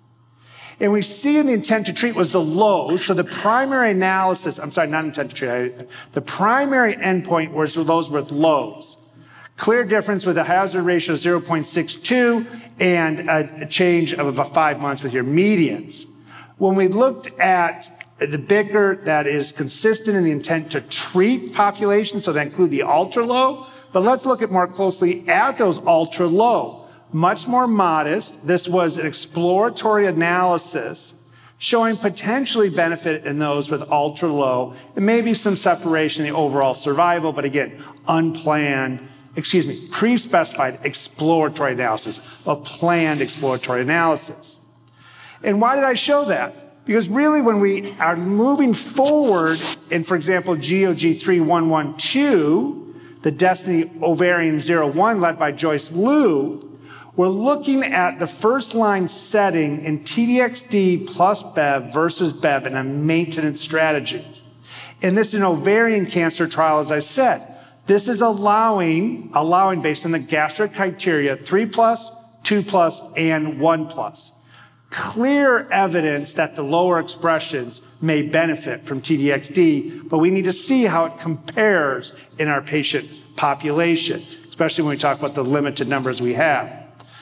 And we see in the intent to treat was the low, so the primary analysis, I'm sorry, not intent to treat, I, the primary endpoint was those with lows. Clear difference with a hazard ratio of zero point six two and a change of about five months with your medians. When we looked at the BICR that is consistent in the intent to treat population, so that include the ultra low, but let's look at more closely at those ultra low. Much more modest. This was an exploratory analysis showing potentially benefit in those with ultra low and maybe some separation in the overall survival, but again, unplanned, excuse me, pre-specified exploratory analysis, a planned exploratory analysis. And why did I show that? Because really when we are moving forward in, for example, G O G three one one two, the Destiny Ovarian zero one led by Joyce Liu, we're looking at the first line setting in T D X D plus Bev versus Bev in a maintenance strategy. And this is an ovarian cancer trial, as I said. This is allowing, allowing based on the gastric criteria, three plus, two plus, and one plus. Clear evidence that the lower expressions may benefit from T D X D, but we need to see how it compares in our patient population, especially when we talk about the limited numbers we have.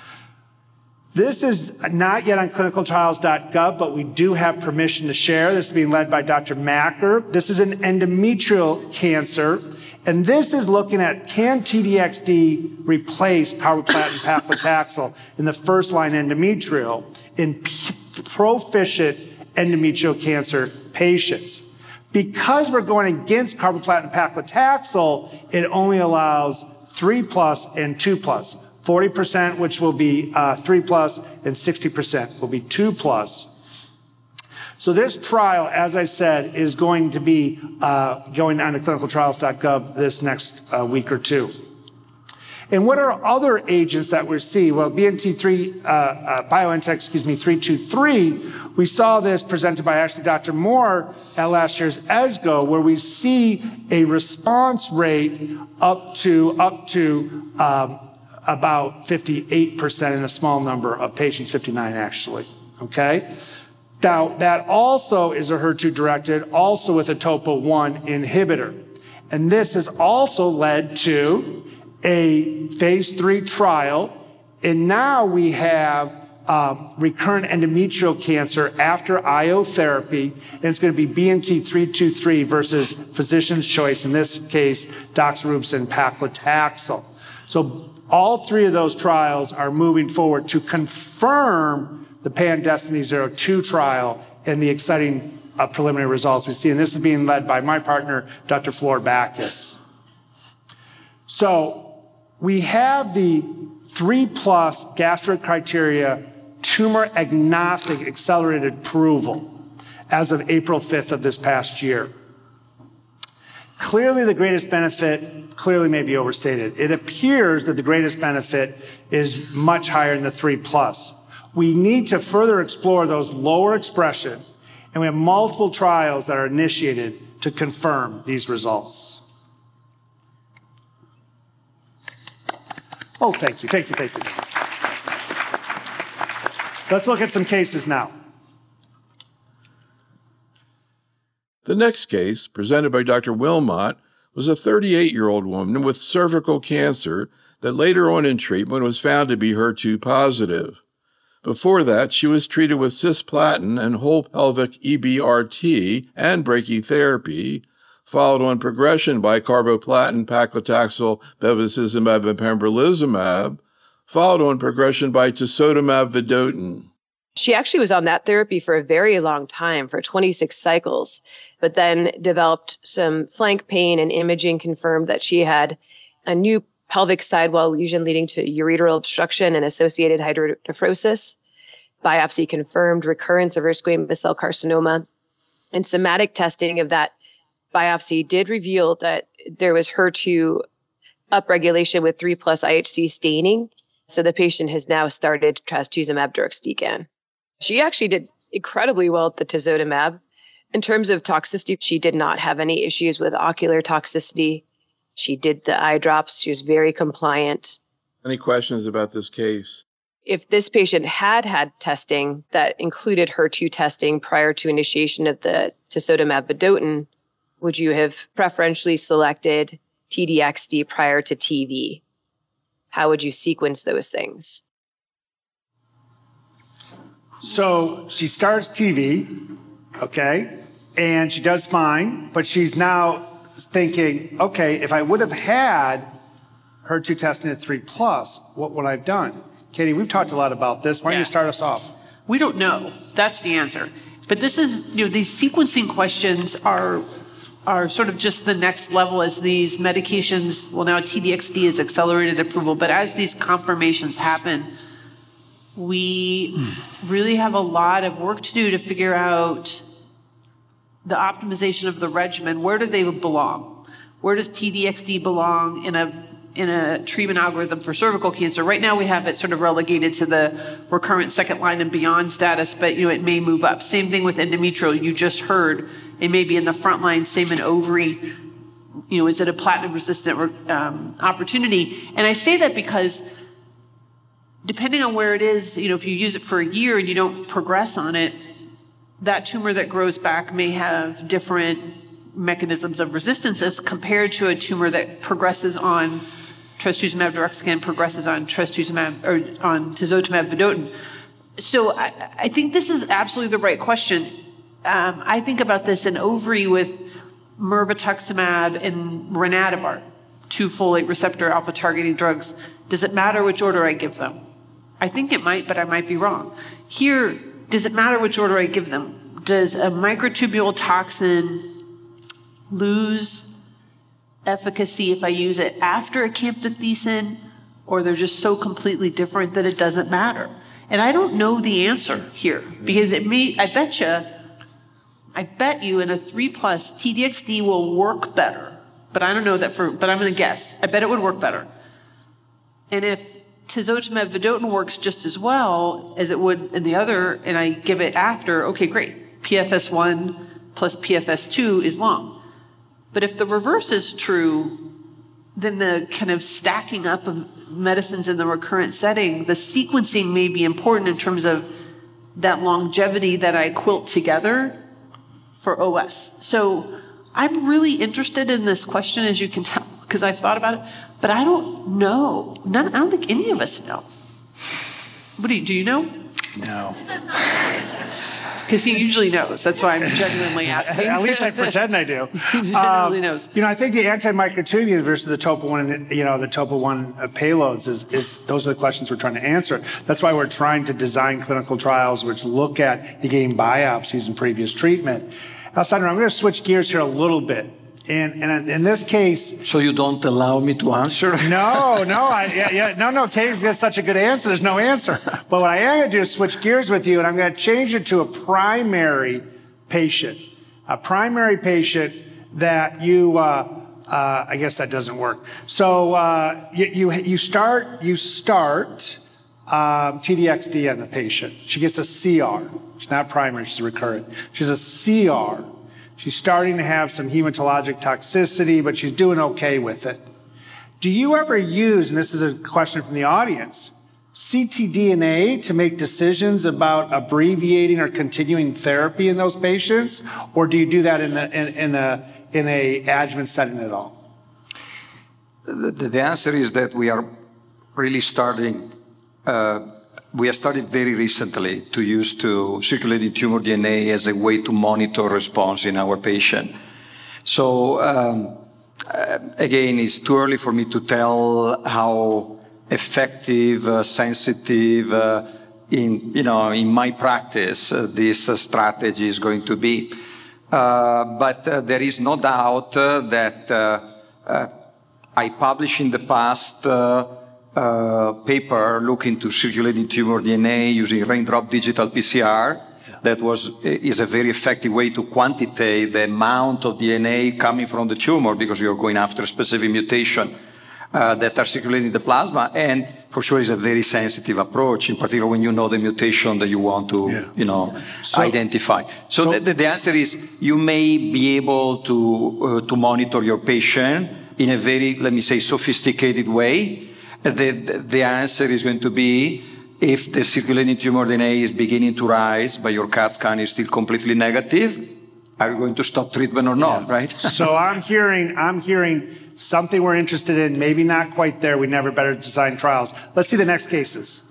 This is not yet on clinical trials dot gov, but we do have permission to share. This is being led by Doctor Macker. This is an endometrial cancer, and this is looking at can T D X D replace carboplatin paclitaxel in the first-line endometrial in proficient endometrial cancer patients. Because we're going against carboplatin paclitaxel, it only allows three plus and two plus. forty percent, which will be uh, three plus, and sixty percent will be two plus. So this trial, as I said, is going to be uh, going on to clinical trials dot gov this next uh, week or two. And what are other agents that we see? Well, B N T three, uh, uh, BioNTech, excuse me, three two three, we saw this presented by actually Doctor Moore at last year's ESGO, where we see a response rate up to, up to, um, about fifty-eight percent in a small number of patients, fifty-nine actually, okay? Now, that also is a H E R two directed, also with a topo one inhibitor. And this has also led to a phase three trial, and now we have um, recurrent endometrial cancer after I O therapy, and it's going to be B N T three two three versus physician's choice, in this case, doxorubicin paclitaxel. So all three of those trials are moving forward to confirm the Pan-Destiny zero two trial and the exciting uh, preliminary results we see. And this is being led by my partner, Doctor Flor Bacchus. So we have the three plus gastric criteria tumor agnostic accelerated approval as of April fifth of this past year. Clearly, the greatest benefit clearly may be overstated. It appears that the greatest benefit is much higher in the three plus. We need to further explore those lower expression, and we have multiple trials that are initiated to confirm these results. Oh, thank you, thank you, thank you. Let's look at some cases now. The next case, presented by Doctor Wilmot, was a thirty-eight-year-old woman with cervical cancer that later on in treatment was found to be H E R two positive. Before that, she was treated with cisplatin and whole pelvic E B R T and brachytherapy, followed on progression by carboplatin, paclitaxel, bevacizumab, and pembrolizumab, followed on progression by tisotumab vedotin. She actually was on that therapy for a very long time, for twenty-six cycles, but then developed some flank pain, and imaging confirmed that she had a new pelvic sidewall lesion leading to ureteral obstruction and associated hydronephrosis. Biopsy confirmed recurrence of her squamous cell carcinoma, and somatic testing of that biopsy did reveal that there was H E R two upregulation with three plus I H C staining. So the patient has now started trastuzumab deruxtecan. She actually did incredibly well at the tisotumab. In terms of toxicity, she did not have any issues with ocular toxicity. She did the eye drops. She was very compliant. Any questions about this case? If this patient had had testing that included H E R two testing prior to initiation of the tisotumab vedotin, would you have preferentially selected T D X D prior to T V? How would you sequence those things? So she starts T V, okay, and she does fine, but she's now thinking, okay, if I would have had H E R two testing at three plus, what would I have done? Katie, we've talked a lot about this. Why don't Yeah. you start us off? We don't know. That's the answer. But this is, you know, these sequencing questions are are sort of just the next level as these medications, well, now T D X D is accelerated approval, but as these confirmations happen, we really have a lot of work to do to figure out the optimization of the regimen. Where do they belong? Where does T D X D belong in a in a treatment algorithm for cervical cancer? Right now we have it sort of relegated to the recurrent second line and beyond status, but you know it may move up. Same thing with endometrial. You just heard it may be in the front line. Same in ovary. You know, is it a platinum resistant um, opportunity? And I say that because depending on where it is, you know, if you use it for a year and you don't progress on it, that tumor that grows back may have different mechanisms of resistance as compared to a tumor that progresses on trastuzumab deruxtecan, progresses on trastuzumab or on tisotumab vedotin. So I, I think this is absolutely the right question. Um, I think about this in ovary with mirvetuximab and renatibart, two folate receptor alpha targeting drugs. Does it matter which order I give them? I think it might, but I might be wrong. Here, does it matter which order I give them? Does a microtubule toxin lose efficacy if I use it after a camptothecin, or they're just so completely different that it doesn't matter? And I don't know the answer here, because it may, I bet you, I bet you in a three plus, T D X D will work better. But I don't know that for, but I'm going to guess. I bet it would work better. And if tisotumab vedotin works just as well as it would in the other, and I give it after, okay, great. P F S one plus P F S two is long. But if the reverse is true, then the kind of stacking up of medicines in the recurrent setting, the sequencing may be important in terms of that longevity that I quilt together for O S. So I'm really interested in this question, as you can tell, because I've thought about it, but I don't know. None, I don't think any of us know. What do you, do you know? No. Because he usually knows. That's why I'm genuinely asking. At least I pretend I do. He genuinely um, knows. You know, I think the antimicrotubule versus the topo one, you know, the topo one payloads is, is those are the questions we're trying to answer. That's why we're trying to design clinical trials which look at getting biopsies and previous treatment. Now, Sandra, I'm going to switch gears here a little bit. And, and in this case... So you don't allow me to answer? No, no, I, yeah, yeah, no, no, Katie's got such a good answer, there's no answer. But what I am going to do is switch gears with you, and I'm going to change it to a primary patient. A primary patient that you, uh, uh, I guess that doesn't work. So uh, you, you, you start, you start um, T D X D on the patient. She gets a C R. She's not primary, she's recurrent. She's a C R. She's starting to have some hematologic toxicity, but she's doing okay with it. Do you ever use, and this is a question from the audience, C T D N A to make decisions about abbreviating or continuing therapy in those patients? Or do you do that in a, in, in a, in a adjuvant setting at all? The, the answer is that we are really starting uh, We have started very recently to use to circulating tumor D N A as a way to monitor response in our patient. So um, uh, again, it's too early for me to tell how effective, uh, sensitive, uh, in you know in my practice uh, this uh, strategy is going to be. Uh, but uh, there is no doubt uh, that uh, uh, I published in the past. Uh, Uh, paper looking to circulating tumor D N A using raindrop digital P C R. That was is a very effective way to quantitate the amount of D N A coming from the tumor because you're going after specific mutation uh, that are circulating in the plasma. And for sure, it's a very sensitive approach, in particular when you know the mutation that you want to, yeah. you know, so, identify. So, so the, the answer is you may be able to uh, to monitor your patient in a very, let me say, sophisticated way. The, the answer is going to be if the circulating tumor D N A is beginning to rise, but your CAT scan is still completely negative, are you going to stop treatment or not, yeah. right? So I'm hearing, I'm hearing something we're interested in, maybe not quite there. We never better design trials. Let's see the next cases.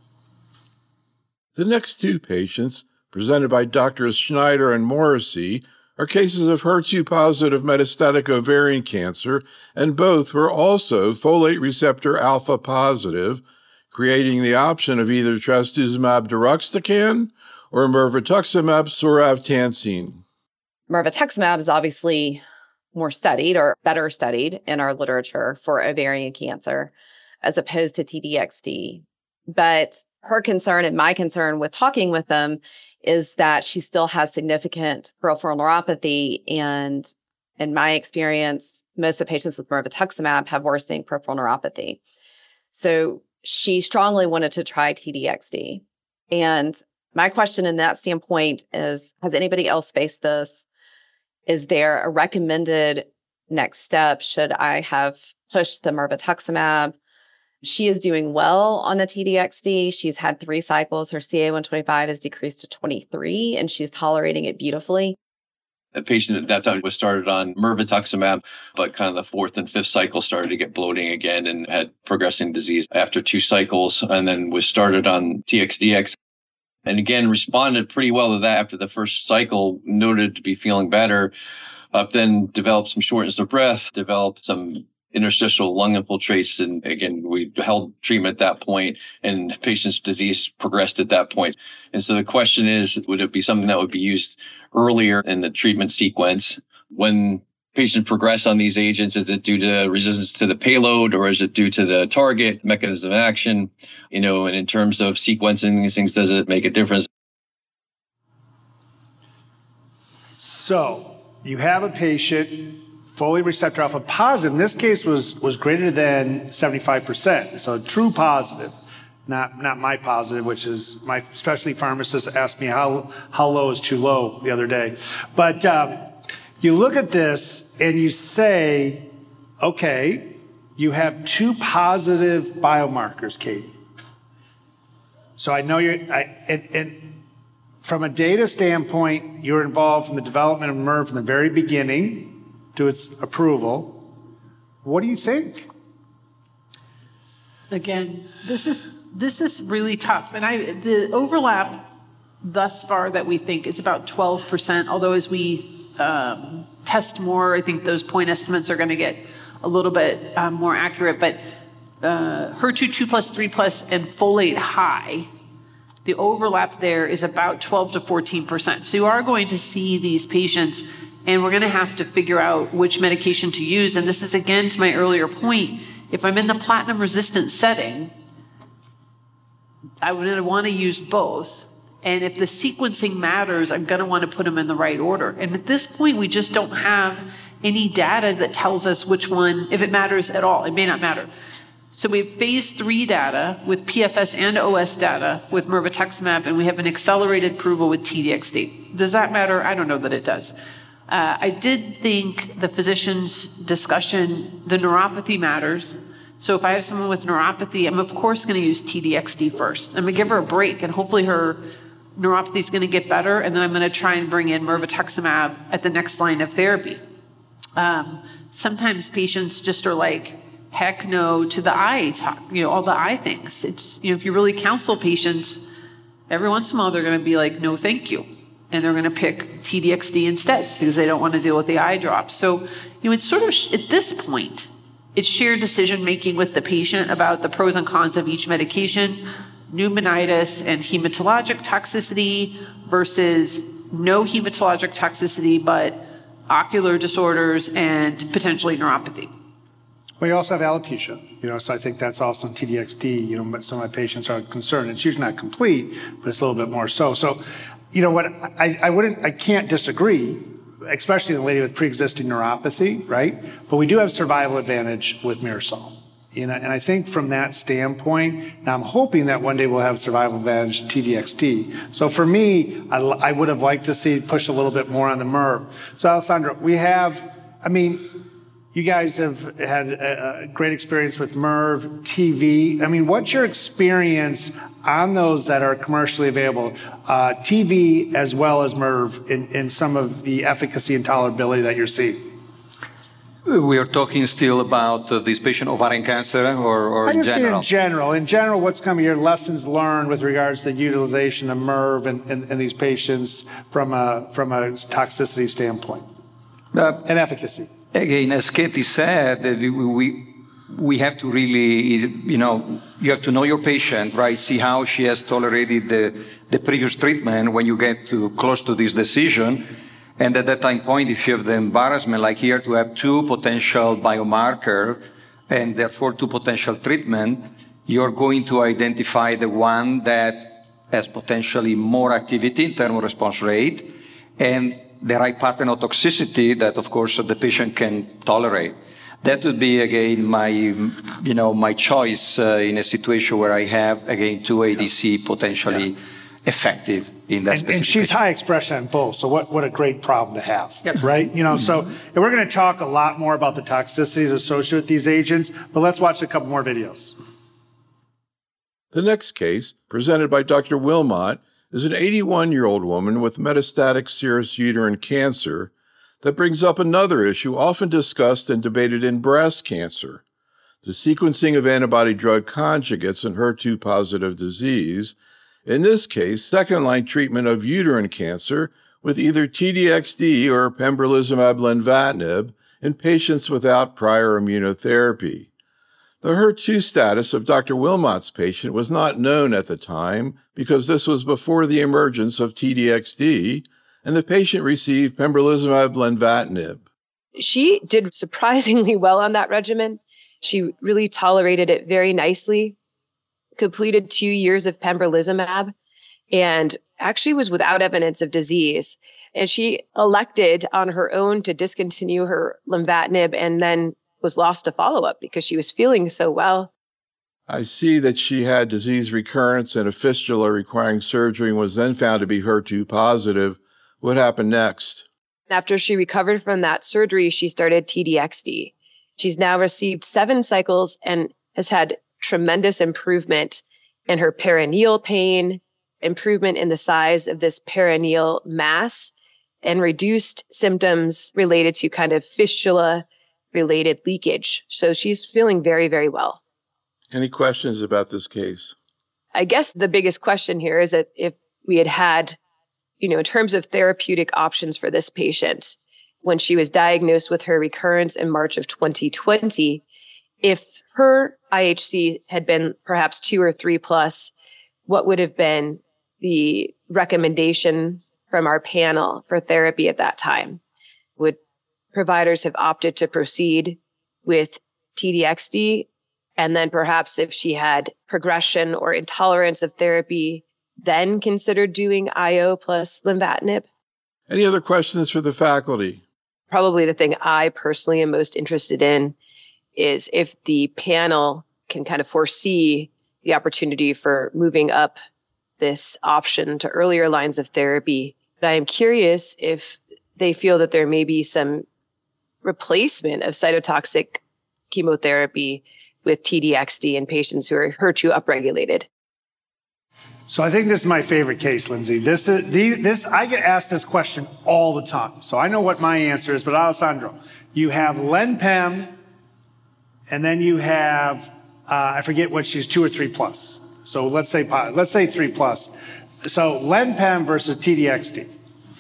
The next two patients, presented by Doctors Schneider and Morrissey, are cases of H E R two positive metastatic ovarian cancer, and both were also folate receptor alpha positive, creating the option of either trastuzumab deruxtecan or mirvetuximab soravtansine. Mirvetuximab is obviously more studied or better studied in our literature for ovarian cancer as opposed to T D X D. But her concern and my concern with talking with them is that she still has significant peripheral neuropathy. And in my experience, most of the patients with mirvetuximab have worsening peripheral neuropathy. So she strongly wanted to try T D X D. And my question in that standpoint is, has anybody else faced this? Is there a recommended next step? Should I have pushed the mirvetuximab? She is doing well on the T D X D. She's had three cycles. Her C A one twenty-five has decreased to twenty-three, and she's tolerating it beautifully. A patient at that time was started on mirvetuximab, but kind of the fourth and fifth cycle started to get bloating again and had progressing disease after two cycles, and then was started on T X D X. And again, responded pretty well to that after the first cycle, noted to be feeling better. Uh, then developed some shortness of breath, developed some interstitial lung infiltrates. And again, we held treatment at that point, and patient's disease progressed at that point. And so the question is, would it be something that would be used earlier in the treatment sequence? When patients progress on these agents, is it due to resistance to the payload, or is it due to the target mechanism of action? You know, and in terms of sequencing these things, does it make a difference? So you have a patient fully receptor alpha positive. In this case was, was greater than seventy-five percent. So a true positive, not, not my positive, which is my specialty pharmacist asked me how, how low is too low the other day. But um, you look at this and you say, okay, you have two positive biomarkers, Katie. So I know you're, I, and, and from a data standpoint, you're involved in the development of MIRV from the very beginning to its approval. What do you think? Again, this is this is really tough, and I the overlap thus far that we think is about twelve percent. Although as we um, test more, I think those point estimates are going to get a little bit um, more accurate. But uh, H E R two two plus, three plus, and folate high, the overlap there is about twelve to fourteen percent. So you are going to see these patients, and we're going to have to figure out which medication to use. And this is, again, to my earlier point, if I'm in the platinum-resistant setting, I would want to use both. And if the sequencing matters, I'm going to want to put them in the right order. And at this point, we just don't have any data that tells us which one, if it matters at all. It may not matter. So we have phase three data with P F S and O S data with mirvetuximab, and we have an accelerated approval with T D X D. Does that matter? I don't know that it does. Uh, I did think the physician's discussion, the neuropathy matters. So if I have someone with neuropathy, I'm of course going to use T D X D first. I'm going to give her a break, and hopefully her neuropathy is going to get better, and then I'm going to try and bring in mirvetuximab at the next line of therapy. Um, sometimes patients just are like, heck no to the eye talk, you know, all the eye things. It's, you know, if you really counsel patients, every once in a while they're going to be like, no, thank you. And they're going to pick T D X D instead because they don't want to deal with the eye drops. So, you know, it's sort of, sh- at this point, it's shared decision-making with the patient about the pros and cons of each medication, pneumonitis and hematologic toxicity versus no hematologic toxicity, but ocular disorders and potentially neuropathy. Well, you also have alopecia, you know, so I think that's also in T D X D, you know, some of my patients are concerned. It's usually not complete, but it's a little bit more so. So, you know what, I, I wouldn't, I can't disagree, especially in a lady with pre-existing neuropathy, right? But we do have survival advantage with Mirasol. You know, and I think from that standpoint, now I'm hoping that one day we'll have survival advantage T D X D. So for me, I, I would have liked to see push a little bit more on the MIRV. So Alessandra, we have, I mean, you guys have had a, a great experience with MIRV, T V. I mean, what's your experience on those that are commercially available, uh, T V as well as MIRV, in, in some of the efficacy and tolerability that you're seeing? We are talking still about uh, this patient ovarian cancer, or, or in general? In general. In general, what's some of your lessons learned with regards to the utilization of MIRV in, in, in these patients from a, from a toxicity standpoint uh, and efficacy? Again, as Katie said, we, we, we have to really, you know, you have to know your patient, right? See how she has tolerated the, the previous treatment when you get to close to this decision. And at that time point, if you have the embarrassment, like here, to have two potential biomarkers and therefore two potential treatment, you're going to identify the one that has potentially more activity in terms of response rate and the right pattern of toxicity that, of course, the patient can tolerate. That would be, again, my, you know, my choice uh, in a situation where I have, again, two A D C potentially yeah. effective in that and, specific and she's patient. high expression on both, so what, what a great problem to have, yep. right? You know, so and we're going to talk a lot more about the toxicities associated with these agents, but let's watch a couple more videos. The next case, presented by Doctor Wilmot, is an eighty-one-year-old woman with metastatic serous uterine cancer that brings up another issue often discussed and debated in breast cancer, the sequencing of antibody-drug conjugates in H E R two-positive disease, in this case, second-line treatment of uterine cancer with either T D X D or pembrolizumab lenvatinib in patients without prior immunotherapy. The H E R two status of Doctor Wilmot's patient was not known at the time because this was before the emergence of T D X D, and the patient received pembrolizumab lenvatinib. She did surprisingly well on that regimen. She really tolerated it very nicely, completed two years of pembrolizumab, and actually was without evidence of disease. And she elected on her own to discontinue her lenvatinib and then was lost to follow-up because she was feeling so well. I see that she had disease recurrence and a fistula requiring surgery and was then found to be H E R two positive. What happened next? After she recovered from that surgery, she started T D X D. She's now received seven cycles and has had tremendous improvement in her perineal pain, improvement in the size of this perineal mass, and reduced symptoms related to kind of fistula-related leakage. So she's feeling very, very well. Any questions about this case? I guess the biggest question here is that if we had had, you know, in terms of therapeutic options for this patient, when she was diagnosed with her recurrence in March of twenty twenty, if her I H C had been perhaps two or three plus, what would have been the recommendation from our panel for therapy at that time? Would providers have opted to proceed with T D X D? And then perhaps if she had progression or intolerance of therapy, then considered doing I O plus lenvatinib? Any other questions for the faculty? Probably the thing I personally am most interested in is if the panel can kind of foresee the opportunity for moving up this option to earlier lines of therapy. But I am curious if they feel that there may be some replacement of cytotoxic chemotherapy with T D X D in patients who are H E R two upregulated. So I think this is my favorite case, Lindsay. This is the, this I get asked this question all the time. So I know what my answer is, but Alessandro, you have LenPem, and then you have uh, I forget what she's two or three plus. So let's say let's say three plus. So LenPem versus T D X D.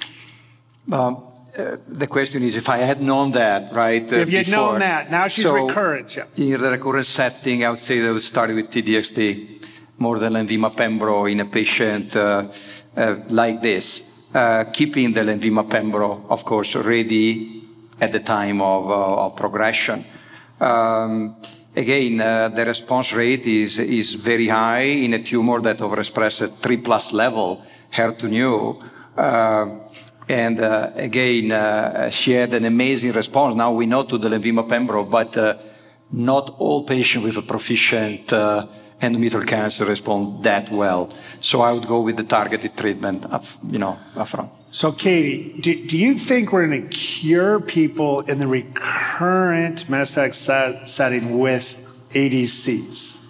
Um, uh, the question is if I had known that, right? Uh, if you had before, known that, now she's so recurrent. Yeah. In the recurrent setting, I would say they would start with T D X D. More than Lenvima Pembro in a patient uh, uh, like this, uh, keeping the Lenvima Pembro, of course, ready at the time of, uh, of progression. Um, again, uh, the response rate is, is very high in a tumor that overexpresses at three plus level, H E R two neu. Uh, and uh, again, uh, she had an amazing response. Now we know to the Lenvima Pembro, but uh, not all patients with a proficient uh, endometrial cancer respond that well. So I would go with the targeted treatment, of, you know, upfront. So Katie, do, do you think we're going to cure people in the recurrent metastatic set, setting with A D Cs?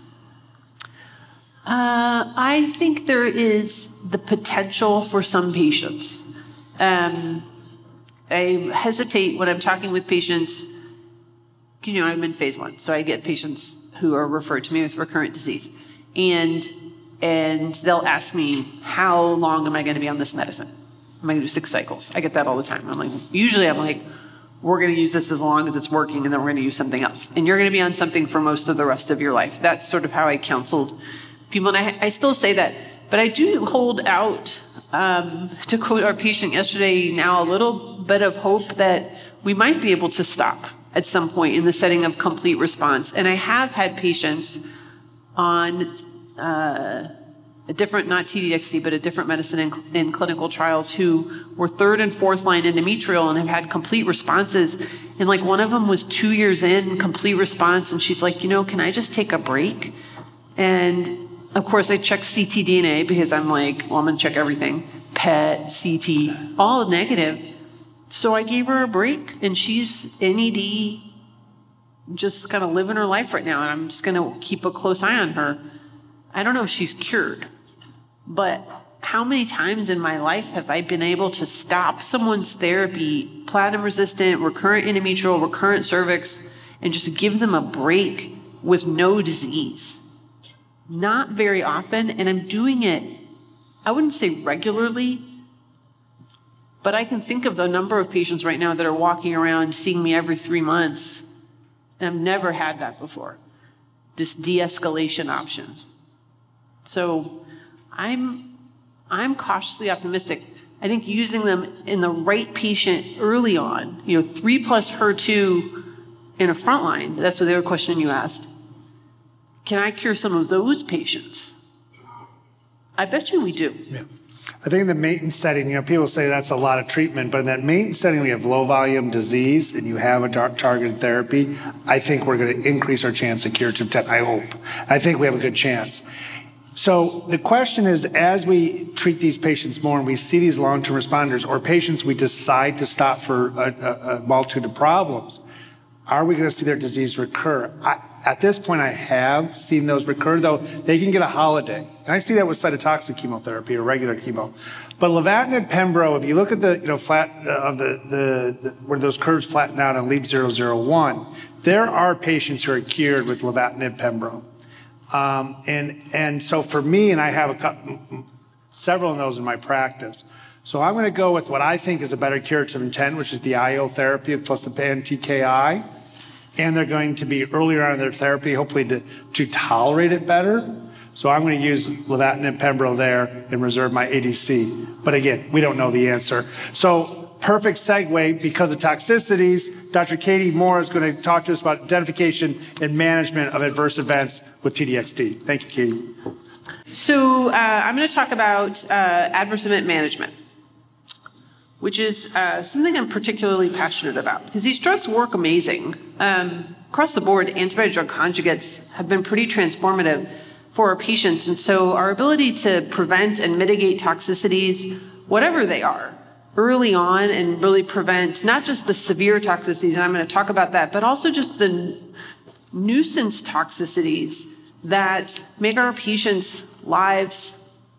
Uh, I think there is the potential for some patients. Um, I hesitate when I'm talking with patients. You know, I'm in phase one, so I get patients who are referred to me with recurrent disease. And and they'll ask me, how long am I going to be on this medicine? Am I going to do six cycles? I get that all the time. I'm like, usually I'm like, we're going to use this as long as it's working, and then we're going to use something else. And you're going to be on something for most of the rest of your life. That's sort of how I counseled people. And I, I still say that. But I do hold out, um, to quote our patient yesterday, now a little bit of hope that we might be able to stop at some point in the setting of complete response. And I have had patients on uh, a different, not T D X D, but a different medicine in, in clinical trials who were third and fourth line endometrial and have had complete responses. And like one of them was two years in, complete response. And she's like, you know, can I just take a break? And of course I checked C T D N A because I'm like, well, I'm gonna check everything. P E T, C T, all negative. So I gave her a break and she's N E D, just kind of living her life right now. And I'm just gonna keep a close eye on her. I don't know if she's cured, but how many times in my life have I been able to stop someone's therapy, platinum resistant, recurrent endometrial, recurrent cervix, and just give them a break with no disease? Not very often, and I'm doing it, I wouldn't say regularly, but I can think of the number of patients right now that are walking around seeing me every three months. And I've never had that before, this de-escalation option. So I'm, I'm cautiously optimistic. I think using them in the right patient early on, you know, three plus H E R two in a frontline, that's what the other question you asked. Can I cure some of those patients? I bet you we do. Yeah. I think in the maintenance setting, you know, people say that's a lot of treatment, but in that maintenance setting, we have low volume disease and you have a tar- targeted therapy. I think we're going to increase our chance of curative intent. I hope. I think we have a good chance. So the question is, as we treat these patients more and we see these long-term responders or patients we decide to stop for a, a, a multitude of problems, are we going to see their disease recur? I, at this point, I have seen those recur, though they can get a holiday. And I see that with cytotoxic chemotherapy or regular chemo. But lenvatinib pembro, if you look at the, you know, flat uh, of the, the, the, where those curves flatten out on LEAP zero zero one, there are patients who are cured with lenvatinib pembro. Um, and, and so for me, and I have a couple, several of those in my practice. So I'm going to go with what I think is a better curative intent, which is the I O therapy plus the pan T K I. And they're going to be earlier on in their therapy, hopefully to, to tolerate it better. So I'm going to use lenvatinib pembro there and reserve my A D C. But again, we don't know the answer. So perfect segue because of toxicities. Doctor Katie Moore is going to talk to us about identification and management of adverse events with T D X D. Thank you, Katie. So uh, I'm going to talk about uh, adverse event management, which is uh, something I'm particularly passionate about because these drugs work amazing. Um, across the board, antibody-drug conjugates have been pretty transformative for our patients. And so our ability to prevent and mitigate toxicities, whatever they are, early on and really prevent not just the severe toxicities, and I'm going to talk about that, but also just the nuisance toxicities that make our patients' lives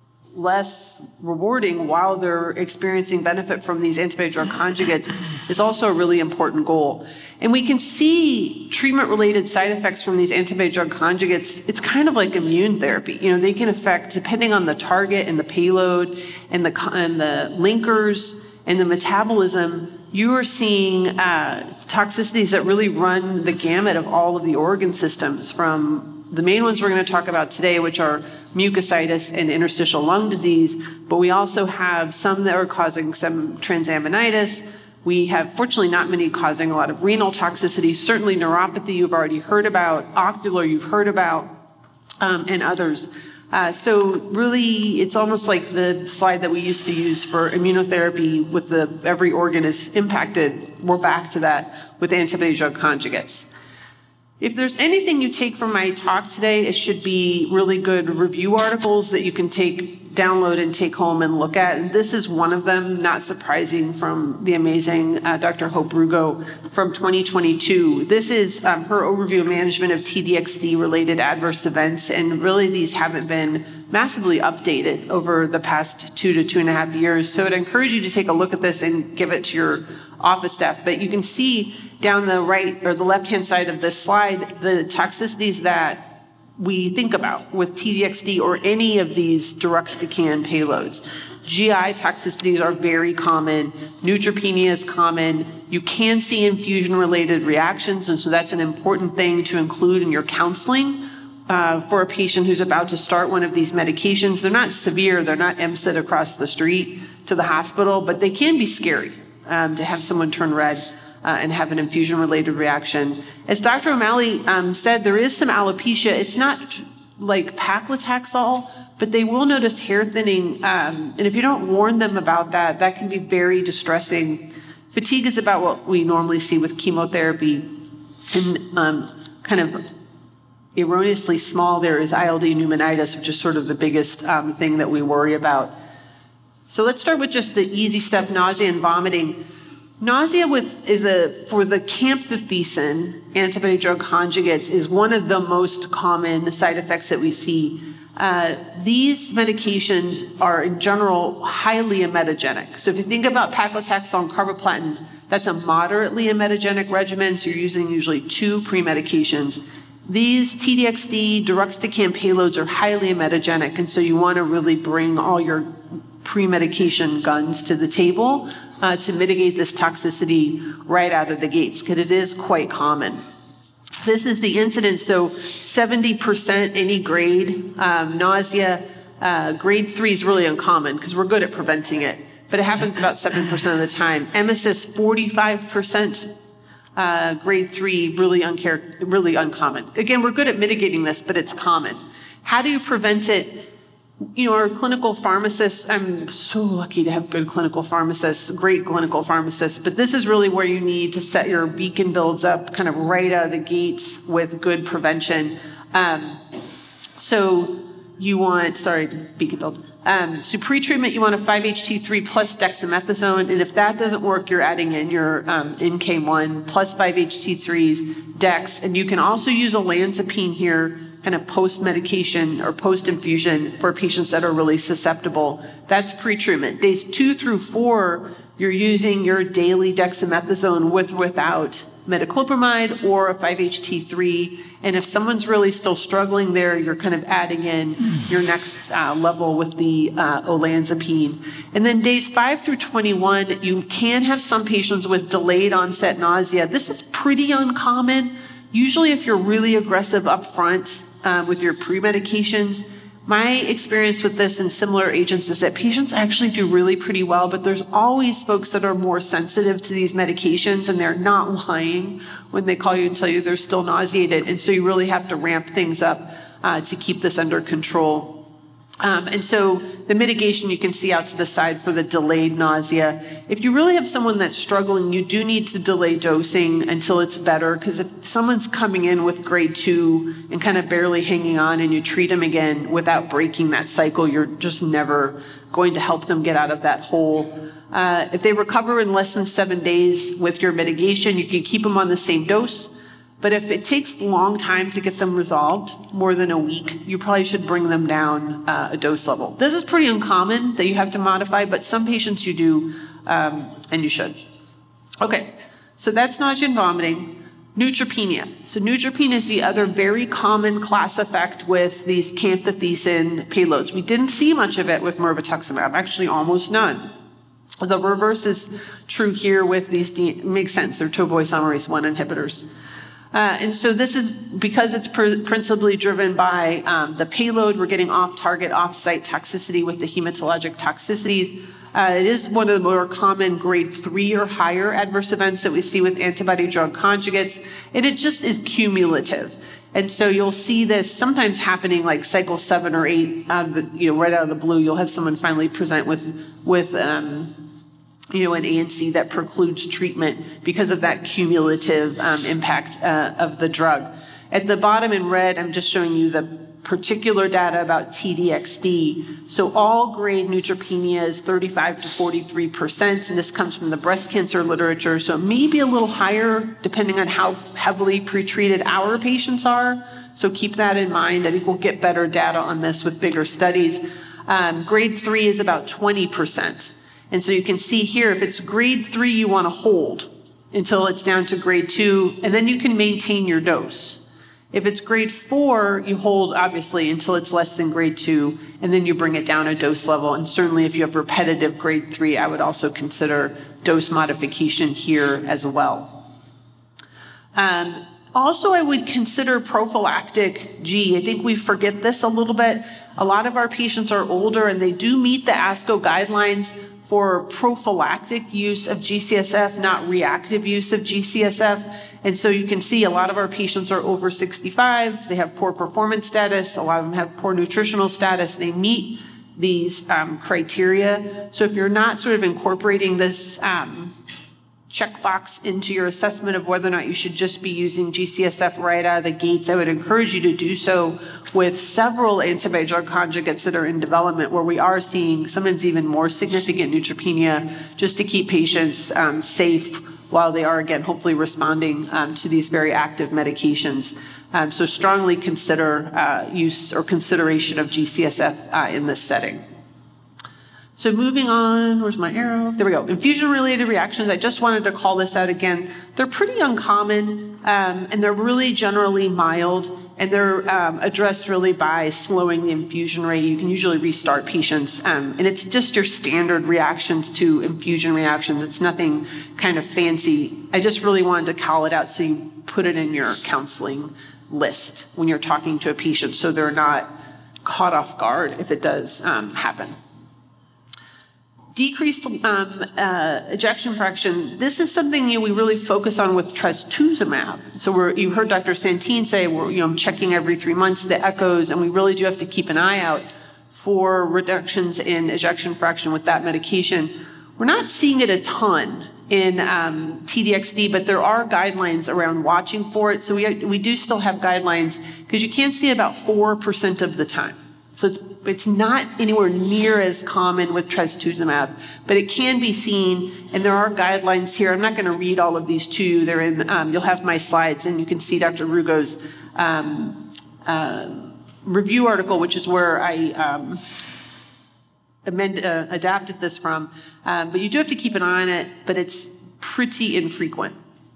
less rewarding while they're experiencing benefit from these antibody-drug conjugates is also a really important goal. And we can see treatment-related side effects from these antibody-drug conjugates. It's kind of like immune therapy. You know, they can affect, depending on the target and the payload and the, and the linkers and the metabolism, you are seeing uh, toxicities that really run the gamut of all of the organ systems, from the main ones we're going to talk about today, which are mucositis and interstitial lung disease, but we also have some that are causing some transaminitis. We have, fortunately, not many causing a lot of renal toxicity, certainly neuropathy you've already heard about, ocular you've heard about, um, and others. Uh, so really, it's almost like the slide that we used to use for immunotherapy with the every organ is impacted. We're back to that with antibody-drug conjugates. If there's anything you take from my talk today, it should be really good review articles that you can take, download and take home and look at. And this is one of them, not surprising, from the amazing uh, Doctor Hope Rugo from twenty twenty-two. This is um, her overview of management of T D X D-related adverse events, and really these haven't been massively updated over the past two to two and a half years. So I'd encourage you to take a look at this and give it to your office staff. But you can see down the right or the left-hand side of this slide the toxicities that we think about with T D X D or any of these deruxtecan payloads. G I toxicities are very common. Neutropenia is common. You can see infusion-related reactions, and so that's an important thing to include in your counseling uh, for a patient who's about to start one of these medications. They're not severe. They're not M S I D across the street to the hospital, but they can be scary um, to have someone turn red Uh, and have an infusion-related reaction. As Doctor O'Malley um, said, there is some alopecia. It's not like paclitaxel, but they will notice hair thinning. Um, and if you don't warn them about that, that can be very distressing. Fatigue is about what we normally see with chemotherapy. And um, kind of erroneously small there is I L D pneumonitis, which is sort of the biggest um, thing that we worry about. So let's start with just the easy stuff, nausea and vomiting. Nausea with is a for the camptothecin antibody drug conjugates is one of the most common side effects that we see. Uh, these medications are in general highly emetogenic. So if you think about paclitaxel and carboplatin, that's a moderately emetogenic regimen. So you're using usually two pre-medications. These T D X D, deruxtecan payloads are highly emetogenic, and so you want to really bring all your pre-medication guns to the table uh, to mitigate this toxicity right out of the gates, because it is quite common. This is the incidence, so seventy percent any grade. Um, nausea, uh, grade three is really uncommon because we're good at preventing it, but it happens about seven percent of the time. Emesis, forty-five percent. Uh, grade three, really, unchar- really uncommon. Again, we're good at mitigating this, but it's common. How do you prevent it? You know, our clinical pharmacists, I'm so lucky to have good clinical pharmacists, great clinical pharmacists, but this is really where you need to set your beacon builds up kind of right out of the gates with good prevention. Um, so you want, sorry, beacon build. Um, so pre-treatment, you want a five H T three plus dexamethasone, and if that doesn't work, you're adding in your um, N K one plus five H T threes, dex, and you can also use olanzapine here, kind of post-medication or post-infusion for patients that are really susceptible. That's pre-treatment. Days two through four, you're using your daily dexamethasone with or without metoclopramide or a five H T three. And if someone's really still struggling there, you're kind of adding in your next uh, level with the uh, olanzapine. And then days five through twenty-one, you can have some patients with delayed onset nausea. This is pretty uncommon. Usually if you're really aggressive up front uh, with your pre-medications, my experience with this and similar agents is that patients actually do really pretty well, but there's always folks that are more sensitive to these medications and they're not lying when they call you and tell you they're still nauseated. And so you really have to ramp things up uh, to keep this under control. Um, and so the mitigation you can see out to the side for the delayed nausea. If you really have someone that's struggling, you do need to delay dosing until it's better, because if someone's coming in with grade two and kind of barely hanging on and you treat them again without breaking that cycle, you're just never going to help them get out of that hole. Uh, if they recover in less than seven days with your mitigation, you can keep them on the same dose. But if it takes a long time to get them resolved, more than a week, you probably should bring them down uh, a dose level. This is pretty uncommon that you have to modify, but some patients you do, um, and you should. Okay, so that's nausea and vomiting. Neutropenia. So neutropenia is the other very common class effect with these camptothecin payloads. We didn't see much of it with mirvetuximab, actually almost none. The reverse is true here with these, it makes sense, they're topoisomerase one inhibitors. Uh, and so this is because it's pr- principally driven by um, the payload. We're getting off-target, off-site toxicity with the hematologic toxicities. Uh, it is one of the more common grade three or higher adverse events that we see with antibody drug conjugates, and it just is cumulative. And so you'll see this sometimes happening like cycle seven or eight, out of the, you know, right out of the blue. You'll have someone finally present with with um, you know, an A N C that precludes treatment because of that cumulative um, impact uh, of the drug. At the bottom in red, I'm just showing you the particular data about T D X D. So all grade neutropenia is thirty-five to forty-three percent, and this comes from the breast cancer literature, so it may be a little higher depending on how heavily pretreated our patients are. So keep that in mind. I think we'll get better data on this with bigger studies. Um, grade three is about twenty percent. And so you can see here, if it's grade three, you want to hold until it's down to grade two, and then you can maintain your dose. If it's grade four, you hold, obviously, until it's less than grade two, and then you bring it down a dose level. And certainly if you have repetitive grade three, I would also consider dose modification here as well. Um, also, I would consider prophylactic G. I think we forget this a little bit. A lot of our patients are older, and they do meet the ASCO guidelines for prophylactic use of G C S F, not reactive use of G C S F. And so you can see a lot of our patients are over sixty-five. They have poor performance status. A lot of them have poor nutritional status. They meet these um, criteria. So if you're not sort of incorporating this um, checkbox into your assessment of whether or not you should just be using G C S F right out of the gates, I would encourage you to do so with several antibody-drug conjugates that are in development, where we are seeing sometimes even more significant neutropenia, just to keep patients um, safe while they are, again, hopefully responding um, to these very active medications. Um, so strongly consider uh, use or consideration of G C S F uh, in this setting. So moving on, where's my arrow? There we go. Infusion-related reactions, I just wanted to call this out again. They're pretty uncommon, um, and they're really generally mild, and they're um, addressed really by slowing the infusion rate. You can usually restart patients, um, and it's just your standard reactions to infusion reactions. It's nothing kind of fancy. I just really wanted to call it out so you put it in your counseling list when you're talking to a patient, so they're not caught off guard if it does um, happen. Decreased um, uh, ejection fraction, this is something you know, we really focus on with trastuzumab. So we're, you heard Doctor Santin say we're you know, checking every three months the echoes, and we really do have to keep an eye out for reductions in ejection fraction with that medication. We're not seeing it a ton in um, T D X D, but there are guidelines around watching for it. So we, we do still have guidelines, because you can see about four percent of the time. So it's, it's not anywhere near as common with trastuzumab, but it can be seen, and there are guidelines here. I'm not going to read all of these to you. They're in, um, you'll have my slides, and you can see Doctor Rugo's um, uh, review article, which is where I um, amend, uh, adapted this from. Um, but you do have to keep an eye on it, but it's pretty infrequent.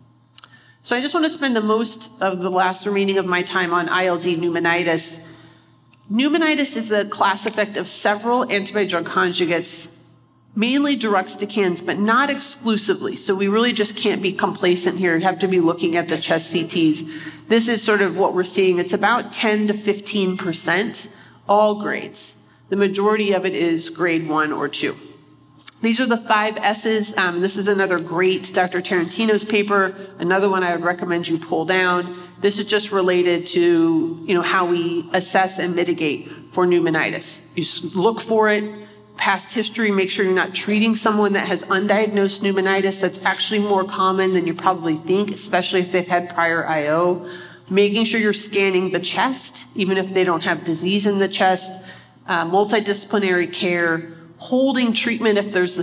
So I just want to spend the most of the last remaining of my time on I L D pneumonitis. Pneumonitis is a class effect of several antibody-drug conjugates, mainly deruxtecans, but not exclusively. So we really just can't be complacent here. You have to be looking at the chest C Ts. This is sort of what we're seeing. It's about ten to fifteen percent, all grades. The majority of it is grade one or two. These are the five S's. Um, this is another great Doctor Tarantino's paper, another one I would recommend you pull down. This is just related to, you know, how we assess and mitigate for pneumonitis. You look for it, past history, make sure you're not treating someone that has undiagnosed pneumonitis. That's actually more common than you probably think, especially if they've had prior I O. Making sure you're scanning the chest, even if they don't have disease in the chest. Uh, multidisciplinary care. Holding treatment if there's a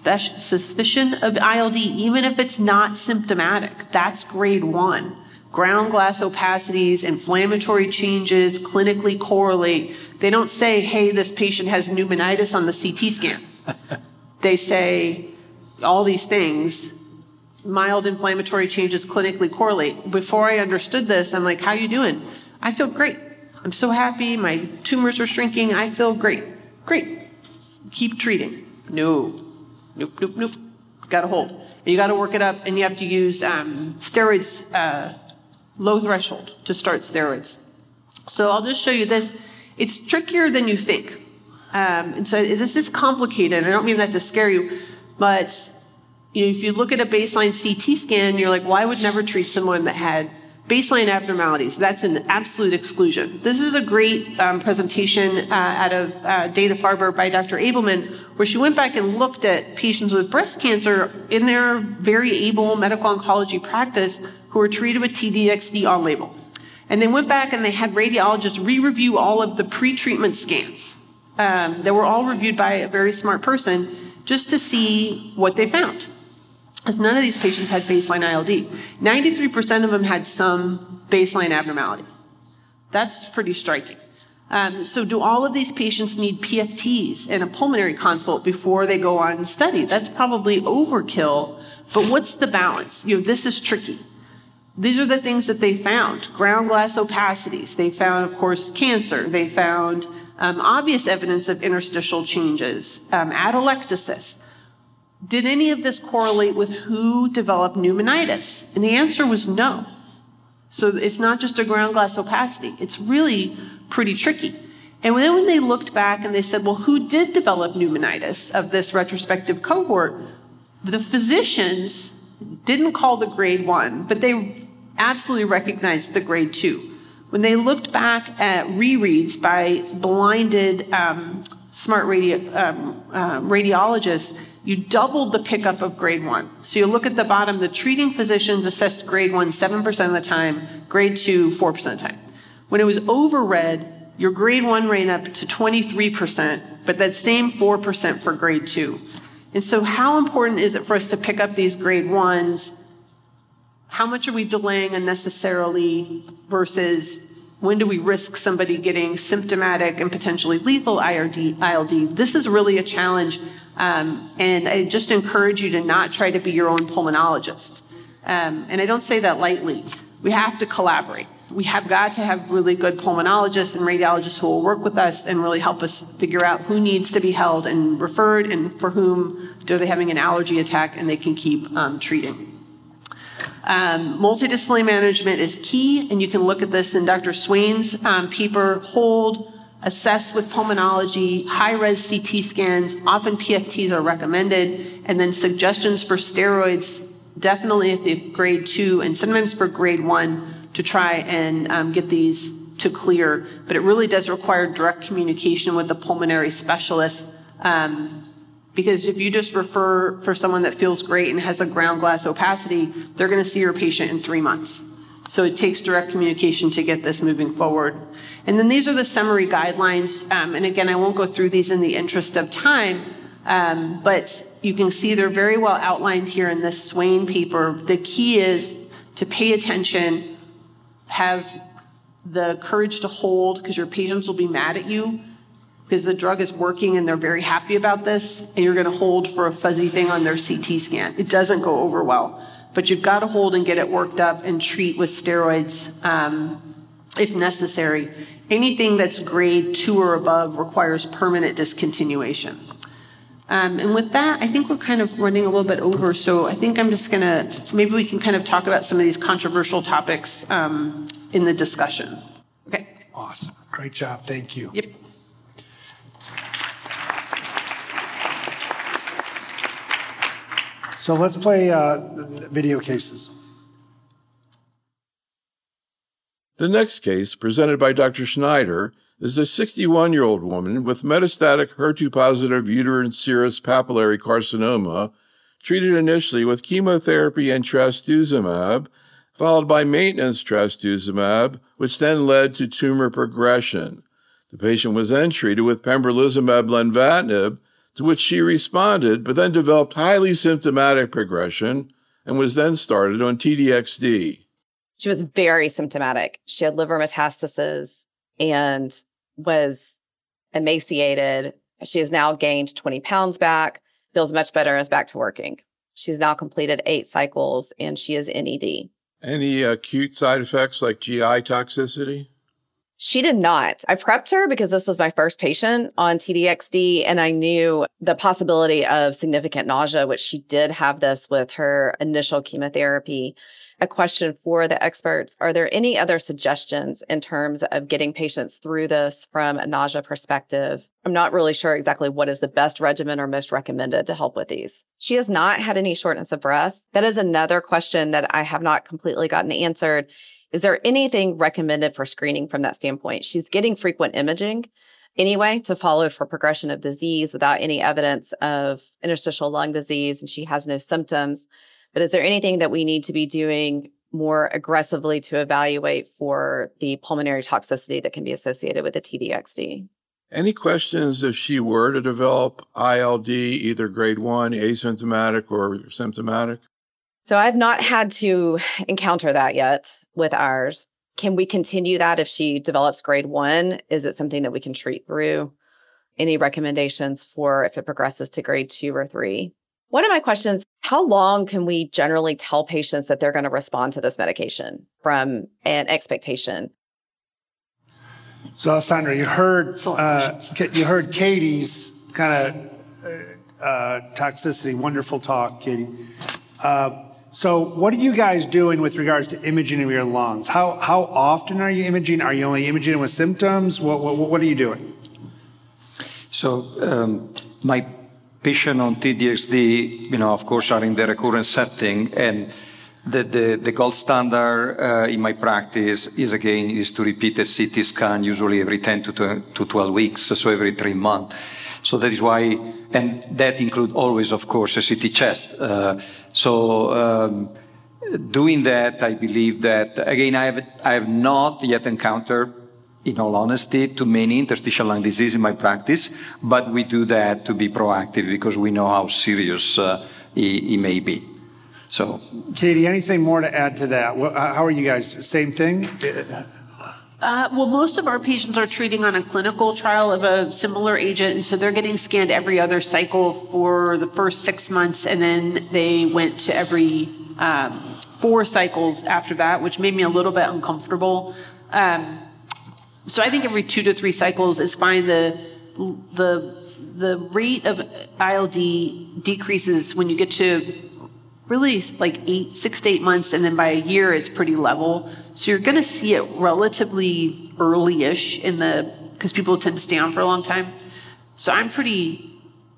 suspicion of I L D, even if it's not symptomatic. That's grade one. Ground glass opacities, inflammatory changes, clinically correlate. They don't say, hey, this patient has pneumonitis on the C T scan. They say all these things. Mild inflammatory changes clinically correlate. Before I understood this, I'm like, how you doing? I feel great. I'm so happy. My tumors are shrinking. I feel great. Great. Keep treating. No. Nope, nope, nope. Got to hold. And you got to work it up, and you have to use um, steroids, uh, low threshold to start steroids. So I'll just show you this. It's trickier than you think. Um, and so this is complicated. I don't mean that to scare you, but you know, if you look at a baseline C T scan, you're like, well, I would never treat someone that had baseline abnormalities. That's an absolute exclusion. This is a great um, presentation uh, out of uh, Dana-Farber by Doctor Abelman, where she went back and looked at patients with breast cancer in their very able medical oncology practice who were treated with T D X D on label. And they went back and they had radiologists re-review all of the pre-treatment scans um, that were all reviewed by a very smart person, just to see what they found. As none of these patients had baseline I L D. ninety-three percent of them had some baseline abnormality. That's pretty striking. Um, so do all of these patients need P F Ts and a pulmonary consult before they go on study? That's probably overkill, but what's the balance? You know, this is tricky. These are the things that they found. Ground glass opacities. They found, of course, cancer. They found um, obvious evidence of interstitial changes, um, atelectasis. Did any of this correlate with who developed pneumonitis? And the answer was no. So it's not just a ground glass opacity. It's really pretty tricky. And then when they looked back and they said, well, who did develop pneumonitis of this retrospective cohort? The physicians didn't call the grade one, but they absolutely recognized the grade two. When they looked back at rereads by blinded um, smart radi- um, uh, radiologists, you doubled the pickup of grade one. So you look at the bottom, the treating physicians assessed grade one seven percent of the time, grade two four percent of the time. When it was overread, your grade one ran up to twenty-three percent, but that same four percent for grade two. And so how important is it for us to pick up these grade ones? How much are we delaying unnecessarily versus when do we risk somebody getting symptomatic and potentially lethal I L D? This is really a challenge. Um, and I just encourage you to not try to be your own pulmonologist. Um, and I don't say that lightly. We have to collaborate. We have got to have really good pulmonologists and radiologists who will work with us and really help us figure out who needs to be held and referred and for whom are they having an allergy attack and they can keep um, treating. Um, multidisciplinary management is key, and you can look at this in Doctor Swain's um, paper, hold, assess with pulmonology, high-res C T scans, often P F Ts are recommended, and then suggestions for steroids, definitely if they have grade two, and sometimes for grade one, to try and um, get these to clear. But it really does require direct communication with the pulmonary specialist, um, because if you just refer for someone that feels great and has a ground glass opacity, they're going to see your patient in three months. So it takes direct communication to get this moving forward. And then these are the summary guidelines. Um, and again, I won't go through these in the interest of time, um, but you can see they're very well outlined here in this Swain paper. The key is to pay attention, have the courage to hold, because your patients will be mad at you because the drug is working and they're very happy about this, and you're going to hold for a fuzzy thing on their C T scan. It doesn't go over well, but you've got to hold and get it worked up and treat with steroids um, if necessary. Anything that's grade two or above requires permanent discontinuation. Um, and with that, I think we're kind of running a little bit over, so I think I'm just going to, maybe we can kind of talk about some of these controversial topics um, in the discussion. Okay. Awesome. Great job. Thank you. Yep. So let's play uh, video cases. The next case, presented by Doctor Schneider, is a sixty-one-year-old woman with metastatic H E R two positive uterine serous papillary carcinoma, treated initially with chemotherapy and trastuzumab, followed by maintenance trastuzumab, which then led to tumor progression. The patient was then treated with pembrolizumab lenvatinib, to which she responded, but then developed highly symptomatic progression and was then started on T D X D. She was very symptomatic. She had liver metastases and was emaciated. She has now gained twenty pounds back, feels much better, and is back to working. She's now completed eight cycles, and she is N E D. Any acute side effects like G I toxicity? She did not. I prepped her because this was my first patient on T D X D, and I knew the possibility of significant nausea, which she did have this with her initial chemotherapy. A question for the experts: are there any other suggestions in terms of getting patients through this from a nausea perspective? I'm not really sure exactly what is the best regimen or most recommended to help with these. She has not had any shortness of breath. That is another question that I have not completely gotten answered. Is there anything recommended for screening from that standpoint? She's getting frequent imaging anyway to follow for progression of disease without any evidence of interstitial lung disease, and she has no symptoms. But is there anything that we need to be doing more aggressively to evaluate for the pulmonary toxicity that can be associated with the T D X D? Any questions if she were to develop I L D, either grade one, asymptomatic, or symptomatic? So I've not had to encounter that yet with ours. Can we continue that if she develops grade one? Is it something that we can treat through? Any recommendations for if it progresses to grade two or three? One of my questions, how long can we generally tell patients that they're going to respond to this medication from an expectation? So, Sandra, you heard uh, you heard Katie's kind of uh, toxicity. Wonderful talk, Katie. Uh, So what are you guys doing with regards to imaging of your lungs? How how often are you imaging? Are you only imaging with symptoms? What what, what are you doing? So um, my patients on T D X D, you know, of course, are in the recurrent setting, and the the, the gold standard uh, in my practice is again is to repeat a C T scan, usually every ten to twelve weeks, so every three months. So that is why, and that includes always, of course, a C T chest. Uh, so um, doing that, I believe that, again, I have, I have not yet encountered, in all honesty, too many interstitial lung disease in my practice, but we do that to be proactive because we know how serious uh, it, it may be. So, Katie, anything more to add to that? How are you guys? Same thing? Uh, well, most of our patients are treating on a clinical trial of a similar agent, and so they're getting scanned every other cycle for the first six months, and then they went to every um, four cycles after that, which made me a little bit uncomfortable. Um, so I think every two to three cycles is fine. The the the rate of I L D decreases when you get to really like eight, six to eight months, and then by a year it's pretty level. So you're going to see it relatively early-ish in the, because people tend to stay on for a long time. So I'm pretty,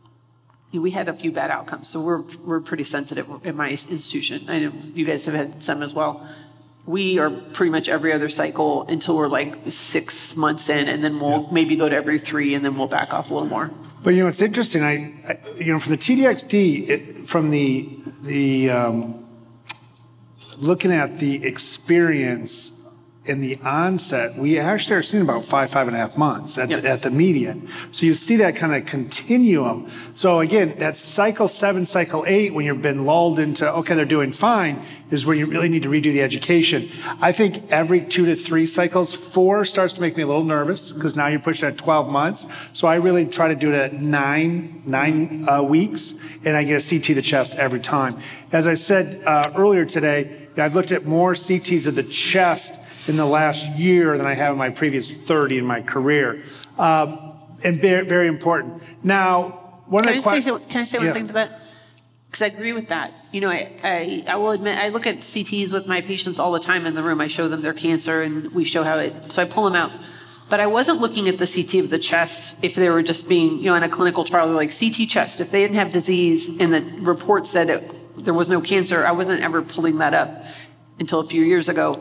we had a few bad outcomes, so we're we're pretty sensitive in my institution. I know you guys have had some as well. We are pretty much every other cycle until we're like six months in, and then we'll yeah. maybe go to every three, and then we'll back off a little more. But you know, it's interesting. I, I you know, from the T D X D, it, from the the um, looking at the experience in the onset, we actually are seeing about five, five and a half months at, yep. the, at the median. So you see that kind of continuum. So again, that cycle seven, cycle eight, when you've been lulled into, okay, they're doing fine, is where you really need to redo the education. I think every two to three cycles, four starts to make me a little nervous because now you're pushing at twelve months. So I really try to do it at nine, nine uh, weeks, and I get a C T of the chest every time. As I said uh, earlier today, I've looked at more C Ts of the chest in the last year than I have in my previous thirty in my career. Um, and very, very important. Now, one can of the questions. Can I say one yeah. thing to that? Because I agree with that. You know, I, I, I will admit, I look at C Ts with my patients all the time in the room. I show them their cancer and we show how it, so I pull them out. But I wasn't looking at the C T of the chest if they were just being, you know, in a clinical trial, they're like C T chest. If they didn't have disease and the report said it, there was no cancer, I wasn't ever pulling that up until a few years ago.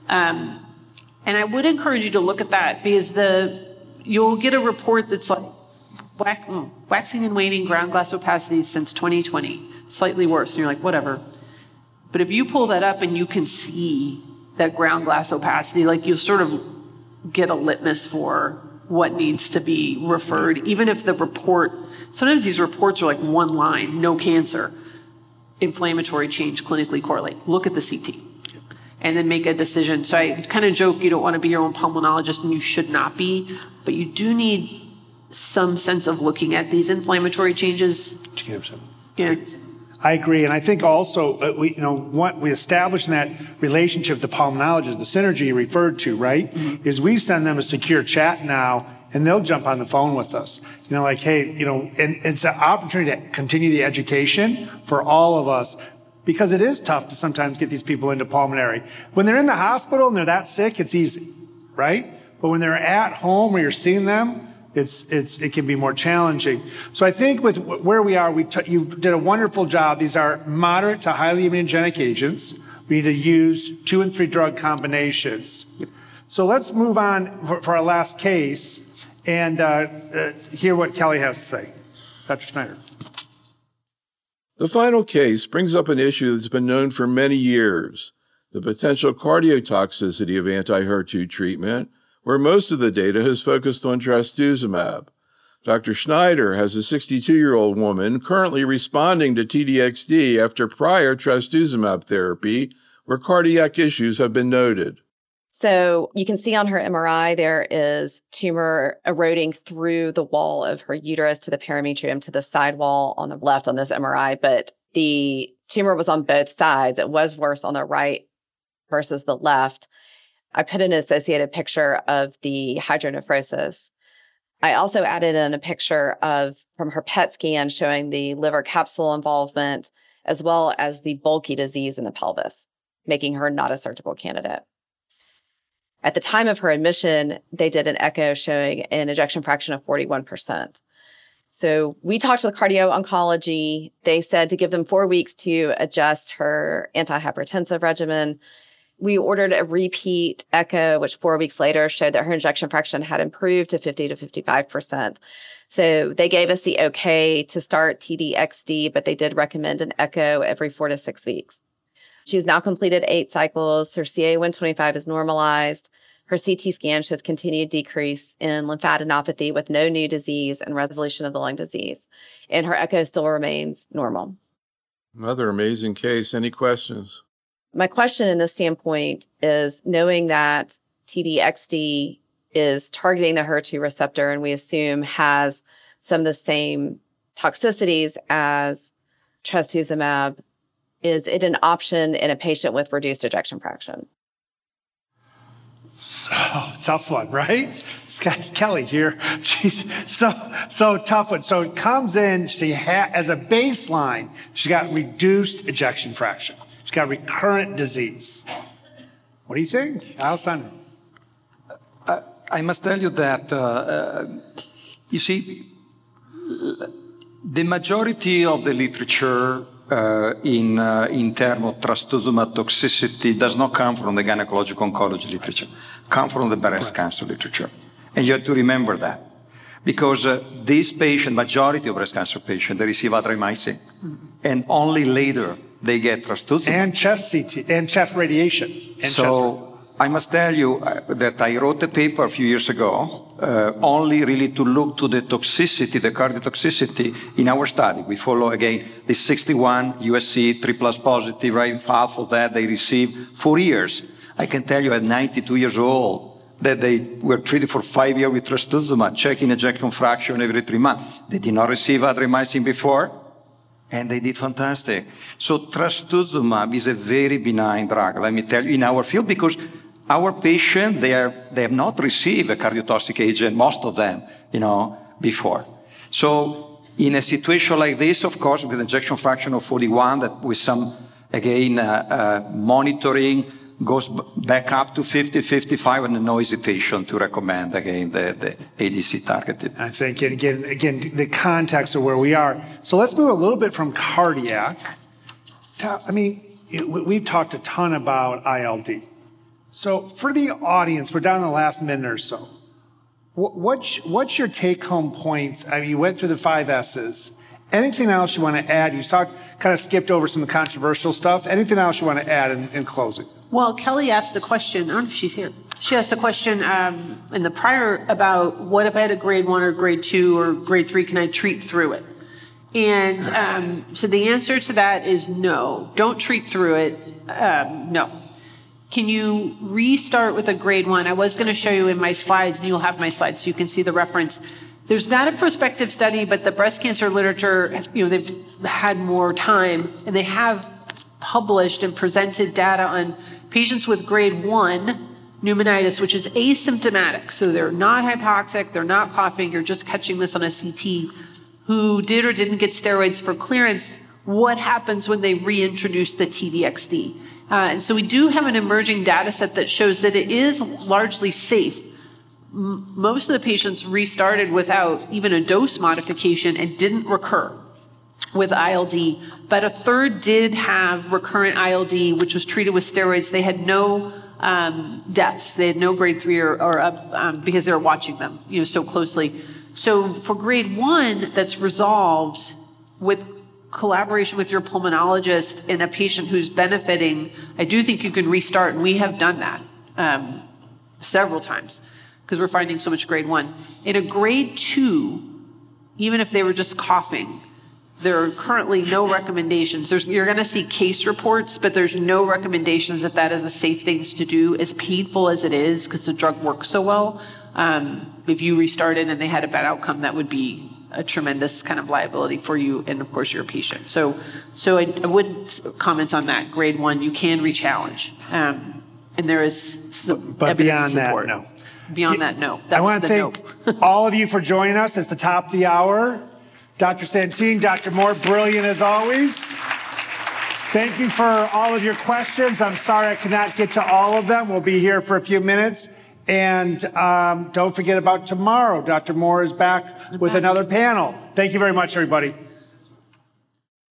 Um, and I would encourage you to look at that because the you'll get a report that's like wax, waxing and waning ground glass opacities since twenty twenty, slightly worse. And you're like, whatever. But if you pull that up and you can see that ground glass opacity, like you sort of get a litmus for what needs to be referred, even if the report, sometimes these reports are like one line, no cancer, inflammatory change clinically correlate. Look at the C T. And then make a decision. So I kind of joke you don't want to be your own pulmonologist, and you should not be, but you do need some sense of looking at these inflammatory changes. Yeah. I agree, and I think also uh, we, you know, what we establish in that relationship, the pulmonologist, the synergy you referred to, right, mm-hmm. is we send them a secure chat now, and they'll jump on the phone with us. You know, like, hey, you know, and it's an opportunity to continue the education for all of us. Because it is tough to sometimes get these people into pulmonary. When they're in the hospital and they're that sick, it's easy, right? But when they're at home or you're seeing them, it's it's it can be more challenging. So I think with where we are, we t you did a wonderful job. These are moderate to highly immunogenic agents. We need to use two and three drug combinations. So let's move on for, for our last case and uh, uh, hear what Kelly has to say. Doctor Schneider. The final case brings up an issue that's been known for many years, the potential cardiotoxicity of anti H E R two treatment, where most of the data has focused on trastuzumab. Doctor Schneider has a sixty-two-year-old woman currently responding to T D X D after prior trastuzumab therapy, where cardiac issues have been noted. So you can see on her M R I, there is tumor eroding through the wall of her uterus to the perimetrium to the side wall on the left on this M R I, but the tumor was on both sides. It was worse on the right versus the left. I put an associated picture of the hydronephrosis. I also added in a picture of from her P E T scan showing the liver capsule involvement as well as the bulky disease in the pelvis, making her not a surgical candidate. At the time of her admission, they did an echo showing an ejection fraction of forty-one percent. So we talked with cardio-oncology. They said to give them four weeks to adjust her antihypertensive regimen. We ordered a repeat echo, which four weeks later showed that her ejection fraction had improved to fifty to fifty-five percent. So they gave us the okay to start T D X D, but they did recommend an echo every four to six weeks. She's now completed eight cycles. Her C A one twenty-five is normalized. Her C T scan shows continued decrease in lymphadenopathy with no new disease and resolution of the lung disease. And her echo still remains normal. Another amazing case. Any questions? My question in this standpoint is, knowing that T D X D is targeting the H E R two receptor and we assume has some of the same toxicities as trastuzumab, is it an option in a patient with reduced ejection fraction? So tough one, right? This guy's Kelly here. She's so so tough one. So it comes in. She ha- as a baseline, she got reduced ejection fraction. She's got recurrent disease. What do you think, Alessandro? Uh, I must tell you that uh, uh, you see, the majority of the literature uh, in uh, in terms of trastuzumab toxicity does not come from the gynecological oncology literature, come from the breast cancer literature. And you have to remember that. Because uh, these patients, majority of breast cancer patients, they receive adriamycin. Mm-hmm. And only later they get trastuzumab. And chest C T, and chest radiation. And so chest I must tell you uh, that I wrote a paper a few years ago, uh, only really to look to the toxicity, the cardiotoxicity in our study. We follow again the sixty-one U S C, three plus positive, right? Half of that they received four years. I can tell you at ninety-two years old that they were treated for five years with trastuzumab, checking ejection fraction every three months. They did not receive adriamycin before, and they did fantastic. So trastuzumab is a very benign drug, let me tell you, in our field, because our patients, they, are, they have not received a cardiotoxic agent, most of them, you know, before. So in a situation like this, of course, with ejection fraction of forty-one, that with some, again, uh, uh, monitoring, goes back up to fifty, fifty-five, and no hesitation to recommend, again, the, the A D C targeted. I think, and again, again, the context of where we are. So let's move a little bit from cardiac. To, I mean, it, we've talked a ton about I L D. So for the audience, we're down to the last minute or so. What, what's, what's your take-home points? I mean, you went through the five S's. Anything else you want to add? You saw, kind of skipped over some of the controversial stuff. Anything else you want to add in, in closing? Well, Kelly asked a question. I don't know if she's here. She asked a question um, in the prior about what if I had a grade one or grade two or grade three, can I treat through it? And um, so the answer to that is no. Don't treat through it. Um, no. Can you restart with a grade one? I was going to show you in my slides, and you'll have my slides so you can see the reference. There's not a prospective study, but the breast cancer literature, you know, they've had more time, and they have published and presented data on patients with grade one pneumonitis, which is asymptomatic. So they're not hypoxic, they're not coughing, you're just catching this on a C T, who did or didn't get steroids for clearance. What happens when they reintroduce the T D X D? Uh, and so we do have an emerging data set that shows that it is largely safe. M- most of the patients restarted without even a dose modification and didn't recur with I L D, but a third did have recurrent I L D, which was treated with steroids. They had no um, deaths. They had no grade three or, or up um, because they were watching them, you know, so closely. So for grade one, that's resolved with collaboration with your pulmonologist and a patient who's benefiting. I do think you can restart, and we have done that um, several times because we're finding so much grade one. In a grade two, even if they were just coughing, there are currently no recommendations. There's, you're going to see case reports, but there's no recommendations that that is a safe thing to do, as painful as it is, because the drug works so well. Um, if you restarted and they had a bad outcome, that would be a tremendous kind of liability for you and, of course, your patient. So so I, I wouldn't comment on that. Grade one, you can re-challenge. Um, and there is some But beyond that, support. no. Beyond that, no. That I want to thank no. all of you for joining us. It's the top of the hour. Doctor Santin, Doctor Moore, brilliant as always. Thank you for all of your questions. I'm sorry I could not get to all of them. We'll be here for a few minutes. And um, don't forget about tomorrow. Doctor Moore is back with another panel. Thank you very much, everybody.